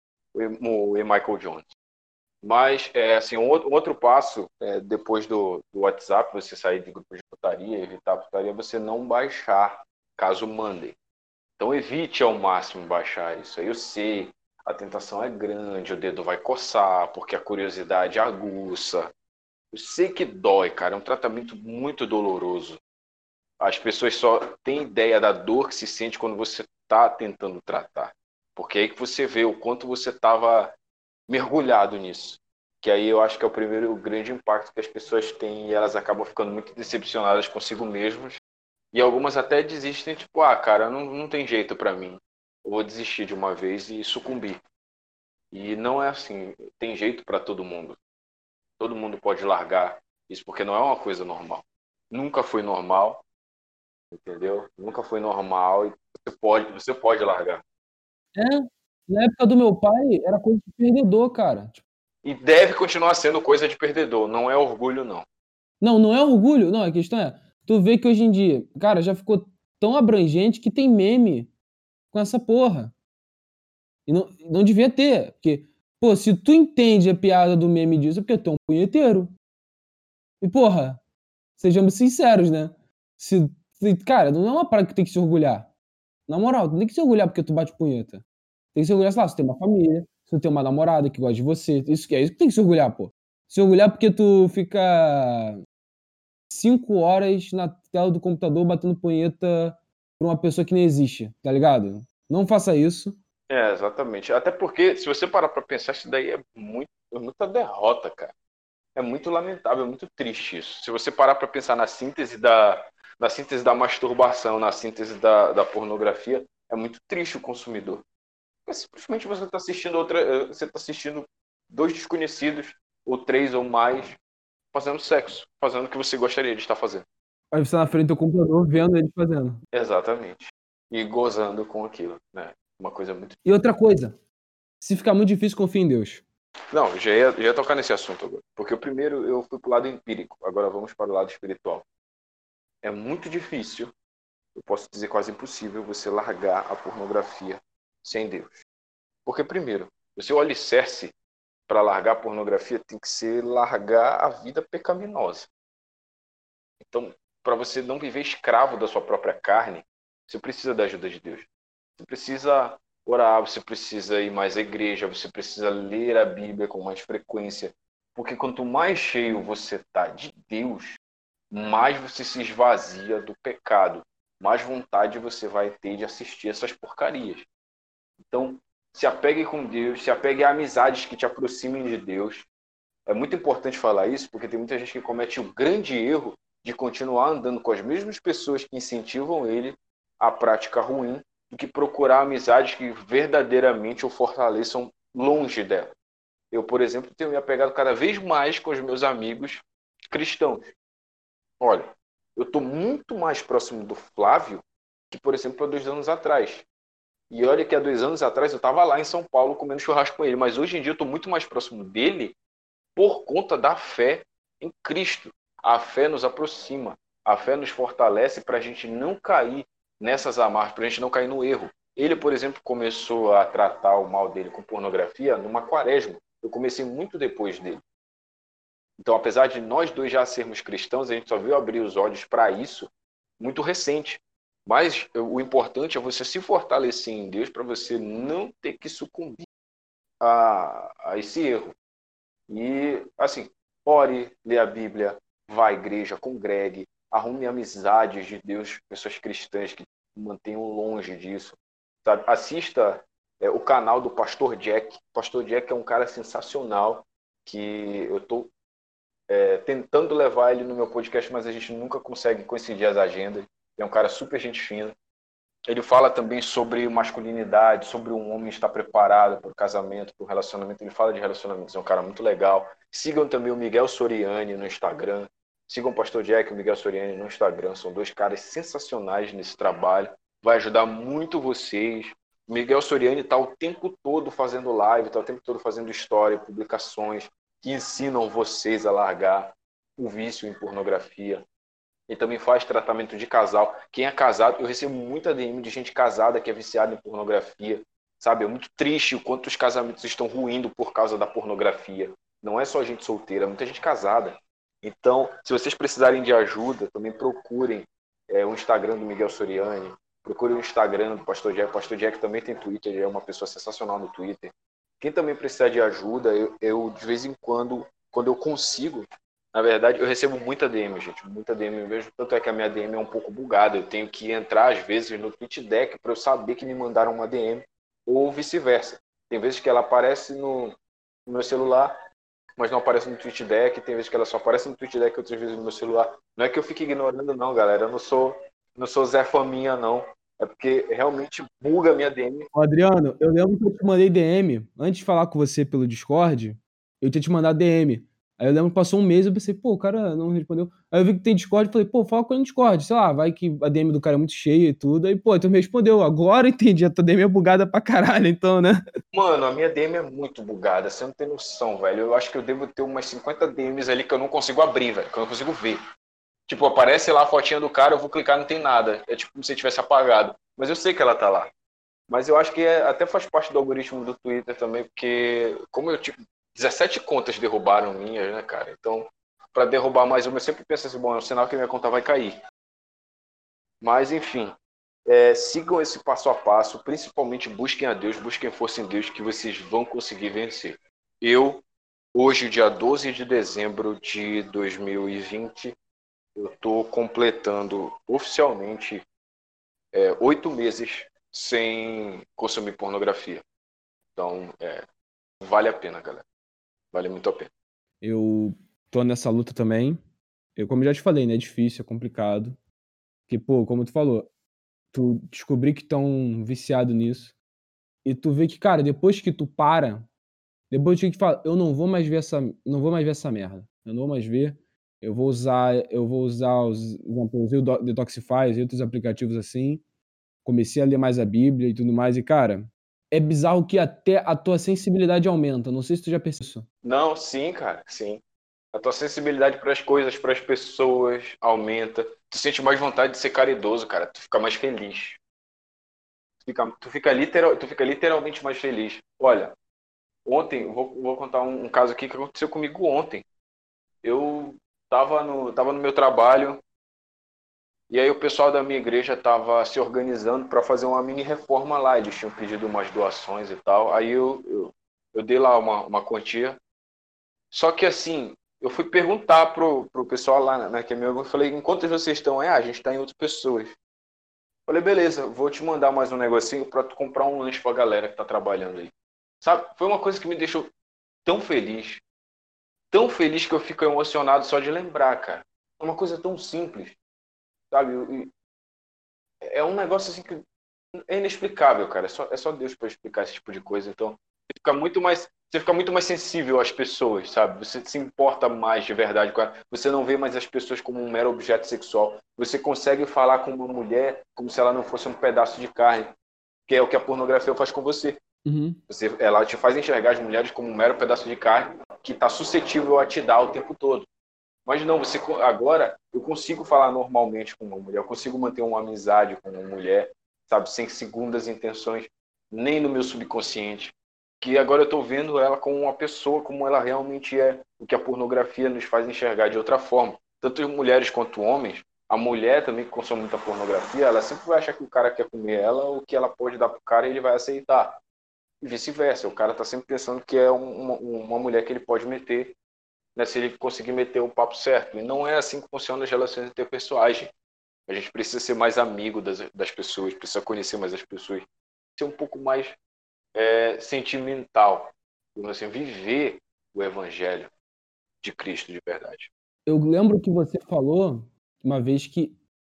o E. Michael Jones. Mas, é, assim, um outro, um outro passo, é, depois do, do WhatsApp, você sair de grupo de putaria, evitar a putaria, você não baixar, caso mandem. Então, evite ao máximo baixar isso. Aí eu sei, a tentação é grande, o dedo vai coçar, porque a curiosidade aguça. Eu sei que dói, cara, é um tratamento muito doloroso. As pessoas só têm ideia da dor que se sente quando você está tentando tratar. Porque é aí que você vê o quanto você estava mergulhado nisso. Que aí eu acho que é o primeiro grande impacto que as pessoas têm e elas acabam ficando muito decepcionadas consigo mesmas. E algumas até desistem, tipo, ah, cara, não, não tem jeito pra mim. Eu vou desistir de uma vez e sucumbir. E não é assim, tem jeito pra todo mundo. Todo mundo pode largar isso, porque não é uma coisa normal. Nunca foi normal, entendeu? Nunca foi normal e você pode, você pode largar. É, na época do meu pai, era coisa de perdedor, cara. E deve continuar sendo coisa de perdedor, não é orgulho, não. Não, não é orgulho, não, a questão é, tu vê que hoje em dia, cara, já ficou tão abrangente que tem meme com essa porra. E não, não devia ter, porque, pô, se tu entende a piada do meme disso, é porque tu é um punheteiro. E, porra, sejamos sinceros, né? Se, se, cara, não é uma parada que tem que se orgulhar. Na moral, tu não tem que se orgulhar porque tu bate punheta. Tem que se orgulhar, sei lá, se tu tem uma família, se tu tem uma namorada que gosta de você. Isso que é isso que tem que se orgulhar, pô. Se orgulhar porque tu fica cinco horas na tela do computador batendo punheta pra uma pessoa que nem existe, tá ligado? Não faça isso. É, exatamente. Até porque, se você parar pra pensar, isso daí é, muito, é muita derrota, cara. É muito lamentável, é muito triste isso. Se você parar pra pensar na síntese da, na síntese da masturbação, na síntese da, da pornografia, é muito triste o consumidor. Porque simplesmente você está assistindo outra, você tá assistindo dois desconhecidos, ou três ou mais, fazendo sexo, fazendo o que você gostaria de estar fazendo. Aí você tá na frente do computador vendo eles fazendo. Exatamente. E gozando com aquilo, né? Uma coisa muito... E outra coisa, se ficar muito difícil, confia em Deus. Não, já ia, já ia tocar nesse assunto agora. Porque o primeiro eu fui pro lado empírico, agora vamos para o lado espiritual. É muito difícil, eu posso dizer quase impossível, você largar a pornografia sem Deus. Porque, primeiro, o seu alicerce para largar a pornografia tem que ser largar a vida pecaminosa. Então, para você não viver escravo da sua própria carne, você precisa da ajuda de Deus. Você precisa orar, você precisa ir mais à igreja, você precisa ler a Bíblia com mais frequência. Porque quanto mais cheio você está de Deus, mais você se esvazia do pecado, mais vontade você vai ter de assistir essas porcarias. Então, se apegue com Deus, se apegue a amizades que te aproximem de Deus. É muito importante falar isso, porque tem muita gente que comete o grande erro de continuar andando com as mesmas pessoas que incentivam ele à prática ruim, do que procurar amizades que verdadeiramente o fortaleçam longe dela. Eu, por exemplo, tenho me apegado cada vez mais com os meus amigos cristãos. Olha, eu estou muito mais próximo do Flávio que, por exemplo, há dois anos atrás. E olha que há dois anos atrás eu estava lá em São Paulo comendo churrasco com ele, mas hoje em dia eu estou muito mais próximo dele por conta da fé em Cristo. A fé nos aproxima, a fé nos fortalece para a gente não cair nessas amarras, para a gente não cair no erro. Ele, por exemplo, começou a tratar o mal dele com pornografia numa quaresma. Eu comecei muito depois dele. Então, apesar de nós dois já sermos cristãos, a gente só veio abrir os olhos para isso muito recente. Mas o importante é você se fortalecer em Deus para você não ter que sucumbir a, a esse erro. E, assim, ore, lê a Bíblia, vá à igreja, congregue, arrume amizades de Deus, pessoas cristãs que mantenham longe disso. Sabe? Assista é, o canal do Pastor Jack. O Pastor Jack é um cara sensacional que eu estou é, tentando levar ele no meu podcast, mas a gente nunca consegue coincidir as agendas. É um cara super gente fina. Ele fala também sobre masculinidade, sobre um homem estar preparado para o casamento, para o relacionamento. Ele fala de relacionamentos, é um cara muito legal. Sigam também o Miguel Soriani no Instagram. Sigam o Pastor Jack e o Miguel Soriani no Instagram. São dois caras sensacionais nesse trabalho. Vai ajudar muito vocês. O Miguel Soriani está o tempo todo fazendo live, está o tempo todo fazendo história, publicações que ensinam vocês a largar o vício em pornografia. Ele também faz tratamento de casal. Quem é casado, eu recebo muita D M de gente casada que é viciada em pornografia. Sabe, é muito triste o quanto os casamentos estão ruindo por causa da pornografia. Não é só gente solteira, é muita gente casada. Então, se vocês precisarem de ajuda, também procurem é, o Instagram do Miguel Soriani, procurem o Instagram do Pastor Jack. O Pastor Jack também tem Twitter, ele é uma pessoa sensacional no Twitter. Quem também precisar de ajuda, eu, eu de vez em quando, quando eu consigo, na verdade, eu recebo muita D M, gente, muita D M mesmo, tanto é que a minha D M é um pouco bugada, eu tenho que entrar, às vezes, no TweetDeck para eu saber que me mandaram uma D M, ou vice-versa. Tem vezes que ela aparece no, no meu celular, mas não aparece no TweetDeck, tem vezes que ela só aparece no TweetDeck, outras vezes no meu celular. Não é que eu fique ignorando, não, galera, eu não sou, não sou Zé Faminha, não. É porque realmente buga a minha D M. Ô, Adriano, eu lembro que eu te mandei D M, antes de falar com você pelo Discord, eu tinha te mandado D M. Aí eu lembro que passou um mês, eu pensei, pô, o cara não respondeu. Aí eu vi que tem Discord, falei, pô, fala com ele no Discord, sei lá, vai que a D M do cara é muito cheia e tudo. Aí, pô, tu me respondeu, agora entendi, a tua D M é bugada pra caralho, então, né? Mano, a minha D M é muito bugada, você não tem noção, velho. Eu acho que eu devo ter umas cinquenta D Ms ali que eu não consigo abrir, velho, que eu não consigo ver. Tipo, aparece lá a fotinha do cara, eu vou clicar, não tem nada. É tipo como se tivesse apagado. Mas eu sei que ela tá lá. Mas eu acho que é, até faz parte do algoritmo do Twitter também, porque como eu, tipo, dezessete contas derrubaram minhas, né, cara? Então, para derrubar mais uma, eu sempre penso assim, bom, é um sinal que minha conta vai cair. Mas, enfim, é, sigam esse passo a passo, principalmente busquem a Deus, busquem força em Deus, que vocês vão conseguir vencer. Eu, hoje, dia doze de dezembro de dois mil e vinte, eu estou completando oficialmente é, oito meses sem consumir pornografia. Então, é, vale a pena, galera. Vale muito a pena. Eu tô nessa luta também. Eu, como eu já te falei, né? É difícil, é complicado. Porque, pô, como tu falou, tu descobri que tão viciado nisso. E tu vê que, cara, depois que tu para, depois que tu fala, eu não vou mais ver essa, não vou mais ver essa merda. Eu não vou mais ver. Eu vou usar, eu vou usar os, eu usei o Detoxify e outros aplicativos assim. Comecei a ler mais a Bíblia e tudo mais. E, cara, é bizarro que até a tua sensibilidade aumenta. Não sei se tu já percebeu isso. Não, sim, cara, sim. A tua sensibilidade para as coisas, para as pessoas aumenta. Tu sente mais vontade de ser caridoso, cara. Tu fica mais feliz. Tu fica, tu fica, literal, tu fica literalmente mais feliz. Olha, ontem, vou, vou contar um, um caso aqui que aconteceu comigo ontem. Eu tava no, tava no meu trabalho e aí o pessoal da minha igreja tava se organizando para fazer uma mini reforma lá. Eles tinham pedido umas doações e tal. Aí eu, eu, eu dei lá uma, uma quantia. Só que assim, eu fui perguntar pro, pro pessoal lá, né, que é meu, eu falei, enquanto vocês estão aí, ah, a gente está em outras pessoas. Falei, beleza, vou te mandar mais um negocinho para tu comprar um lanche pra galera que tá trabalhando aí. Sabe? Foi uma coisa que me deixou tão feliz, tão feliz que eu fico emocionado só de lembrar, cara. É uma coisa tão simples, sabe? E é um negócio assim que é inexplicável, cara. É só, é só Deus para explicar esse tipo de coisa. Então, você fica muito mais, você fica muito mais sensível às pessoas, sabe? Você se importa mais de verdade com ela. Você não vê mais as pessoas como um mero objeto sexual. Você consegue falar com uma mulher como se ela não fosse um pedaço de carne, que é o que a pornografia faz com você. Uhum. Você, ela te faz enxergar as mulheres como um mero pedaço de carne que está suscetível a te dar o tempo todo. Mas não, você agora eu consigo falar normalmente com uma mulher, eu consigo manter uma amizade com uma mulher, sabe, sem segundas intenções, nem no meu subconsciente. Que agora eu estou vendo ela como uma pessoa, como ela realmente é, o que a pornografia nos faz enxergar de outra forma. Tanto mulheres quanto homens, a mulher também que consome muita pornografia, ela sempre vai achar que o cara quer comer ela, ou que ela pode dar pro cara e ele vai aceitar. E vice-versa, o cara está sempre pensando que é uma, uma mulher que ele pode meter, né, se ele conseguir meter o papo certo. E não é assim que funcionam as relações interpessoais, gente. A gente precisa ser mais amigo das, das pessoas, precisa conhecer mais as pessoas, ser um pouco mais é, sentimental, assim, viver o evangelho de Cristo de verdade. Eu lembro que você falou uma vez que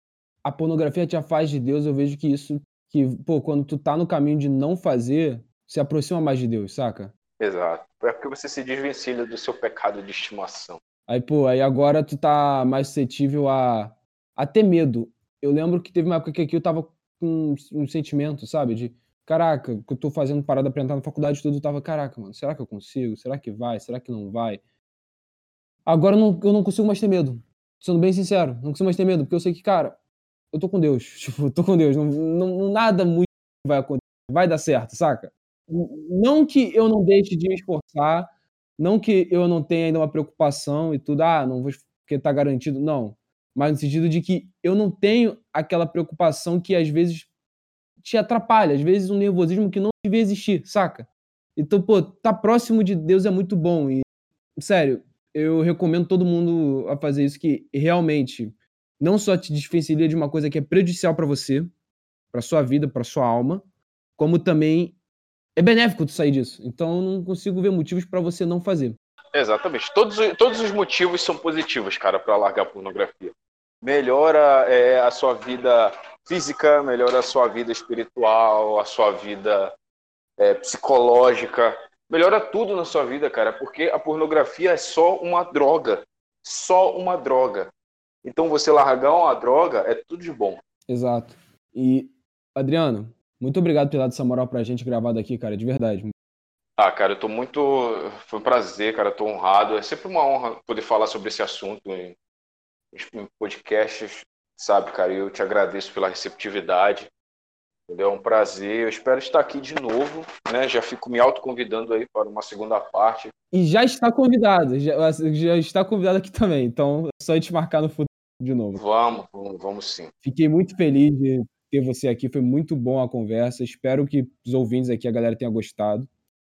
a pornografia te afasta de Deus. Eu vejo que isso, que, pô, quando tu tá no caminho de não fazer, se aproxima mais de Deus, saca? Exato. É porque você se desvencilha do seu pecado de estimação. Aí, pô, aí agora tu tá mais suscetível a, a ter medo. Eu lembro que teve uma época que aqui eu tava com um, um sentimento, sabe? De, caraca, que eu tô fazendo parada pra entrar na faculdade e tudo, eu tava, caraca, mano, será que eu consigo? Será que vai? Será que não vai? Agora eu não, eu não consigo mais ter medo. Sendo bem sincero, não consigo mais ter medo, porque eu sei que, cara, eu tô com Deus. Tipo, eu tô com Deus. Não, não, nada muito vai acontecer. Vai dar certo, saca? Não que eu não deixe de me esforçar, não que eu não tenha ainda uma preocupação e tudo, ah, não vou porque tá garantido, não. Mas no sentido de que eu não tenho aquela preocupação que às vezes te atrapalha, às vezes um nervosismo que não devia existir, saca? Então, pô, tá próximo de Deus é muito bom e, sério, eu recomendo todo mundo a fazer isso, que realmente não só te desvencilha de uma coisa que é prejudicial pra você, pra sua vida, pra sua alma, como também é benéfico tu sair disso. Então eu não consigo ver motivos pra você não fazer. Exatamente. Todos, todos os motivos são positivos, cara, para largar a pornografia. Melhora é, a sua vida física, melhora a sua vida espiritual, a sua vida é, psicológica. Melhora tudo na sua vida, cara, porque a pornografia é só uma droga. Só uma droga. Então você largar uma droga é tudo de bom. Exato. E, Adriano, muito obrigado por ter dado essa moral pra gente gravado aqui, cara, de verdade. Ah, cara, eu tô muito... Foi um prazer, cara, eu tô honrado. É sempre uma honra poder falar sobre esse assunto em, em podcasts, sabe, cara? E eu te agradeço pela receptividade. Entendeu? É um prazer. Eu espero estar aqui de novo, né? Já fico me autoconvidando aí para uma segunda parte. E já está convidado, já, já está convidado aqui também. Então é só a gente marcar no futuro de novo. Vamos, vamos, vamos sim. Fiquei muito feliz de ter você aqui. Foi muito bom a conversa. Espero que os ouvintes aqui, a galera, tenha gostado.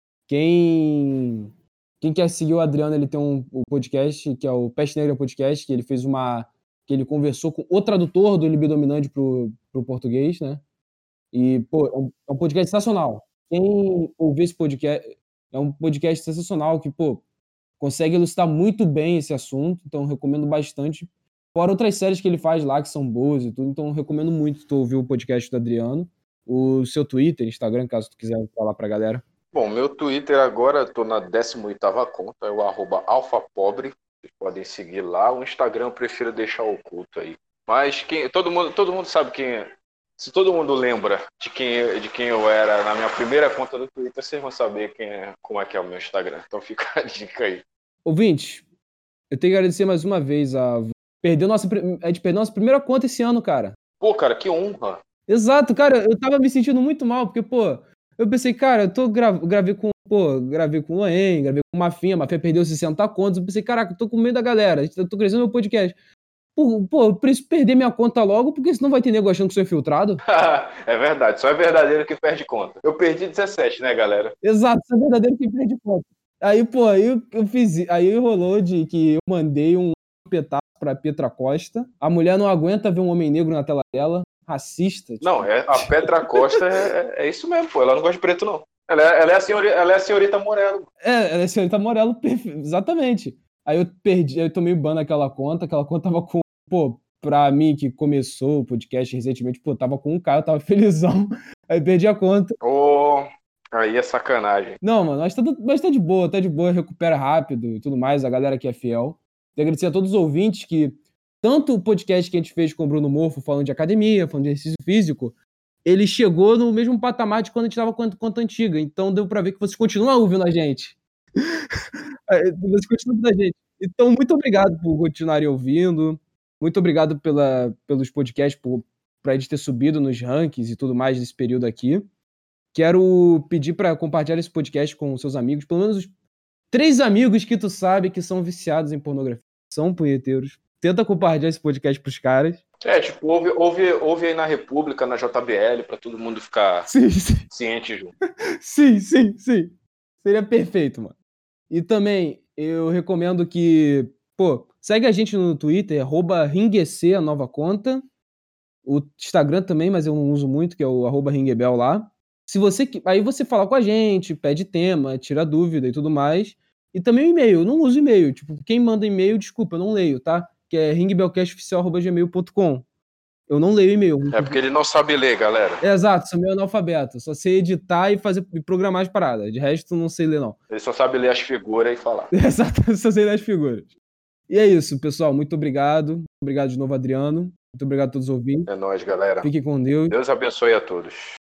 Quem, quem quer seguir o Adriano, ele tem um, um podcast, que é o Peste Negra Podcast, que ele fez uma... que ele conversou com o tradutor do Libido Dominante pro, pro português, né? E, pô, é um, é um podcast sensacional. Quem ouvir esse podcast, é um podcast sensacional que, pô, consegue elucidar muito bem esse assunto, então recomendo bastante. Fora outras séries que ele faz lá, que são boas e tudo, então recomendo muito tu ouvir o podcast do Adriano. O seu Twitter, Instagram, caso tu quiser falar pra galera. Bom, meu Twitter agora, estou na décima oitava conta, é o arroba alfapobre. Vocês podem seguir lá. O Instagram eu prefiro deixar oculto aí. Mas quem, todo, mundo, todo mundo sabe quem é. Se todo mundo lembra de quem, de quem eu era na minha primeira conta do Twitter, vocês vão saber quem é, como é que é o meu Instagram. Então fica a dica aí. Ouvintes, eu tenho que agradecer mais uma vez a... Perdeu nossa... A gente perdeu nossa primeira conta esse ano, cara. Pô, cara, que honra. Exato, cara, eu tava me sentindo muito mal, porque, pô, eu pensei, cara, eu tô gra... gravei com, pô, gravei com o Loen, gravei com o Mafinha, a Mafinha perdeu sessenta contas, eu pensei, caraca, eu tô com medo da galera, eu tô crescendo meu podcast. Pô, pô, eu preciso perder minha conta logo, porque senão vai ter nego achando que sou infiltrado. É verdade, só é verdadeiro que perde conta. Eu perdi dezessete, né, galera? Exato, isso é verdadeiro que perde conta. Aí, pô, aí eu, eu fiz, aí rolou de que eu mandei um pedaço pra Petra Costa, a mulher não aguenta ver um homem negro na tela dela, racista. Tipo. Não, é, a Petra Costa é, é isso mesmo, pô, ela não gosta de preto, não. Ela é, ela é, a, senhorita, ela é a senhorita Morello. É, ela é a senhorita Morello, perfe... exatamente. Aí eu perdi, eu tomei ban naquela conta, aquela conta tava com, pô, pra mim que começou o podcast recentemente, pô, tava com um cara, eu tava felizão, aí perdi a conta. Ô, oh, aí é sacanagem. Não, mano, mas tá, mas tá de boa, tá de boa, recupera rápido e tudo mais, a galera que é fiel. Quero agradecer a todos os ouvintes que, tanto o podcast que a gente fez com o Bruno Morfo, falando de academia, falando de exercício físico, ele chegou no mesmo patamar de quando a gente tava com a conta antiga, então deu pra ver que vocês continuam ouvindo a gente. Vocês continuam ouvindo a gente. Então, muito obrigado por continuarem ouvindo, muito obrigado pela, pelos podcasts, por, pra gente ter subido nos rankings e tudo mais nesse período aqui. Quero pedir para compartilhar esse podcast com seus amigos, pelo menos os três amigos que tu sabe que são viciados em pornografia, são punheteiros. Tenta compartilhar esse podcast pros caras. É, tipo, ouve, ouve, ouve aí na República, na J B L, pra todo mundo ficar sim, sim. ciente junto. Sim, sim, sim. Seria perfeito, mano. E também, eu recomendo que, pô, segue a gente no Twitter, arroba ringuec, a nova conta. O Instagram também, mas eu não uso muito, que é o arroba ringuebel lá. Se você, aí você fala com a gente, pede tema, tira dúvida e tudo mais. E também o e-mail, eu não uso e-mail. Tipo, quem manda e-mail, desculpa, eu não leio, tá? Que é ringbelcast oficial arroba gmail ponto com. Eu não leio e-mail. É porque ele não sabe ler, galera. É, exato, sou meio analfabeto. Só sei editar e fazer e programar as paradas. De resto, não sei ler, não. Ele só sabe ler as figuras e falar. Exato, só sei ler as figuras. E é isso, pessoal. Muito obrigado. Obrigado de novo, Adriano. Muito obrigado a todos os ouvintes. É nóis, galera. Fiquem com Deus. Deus abençoe a todos.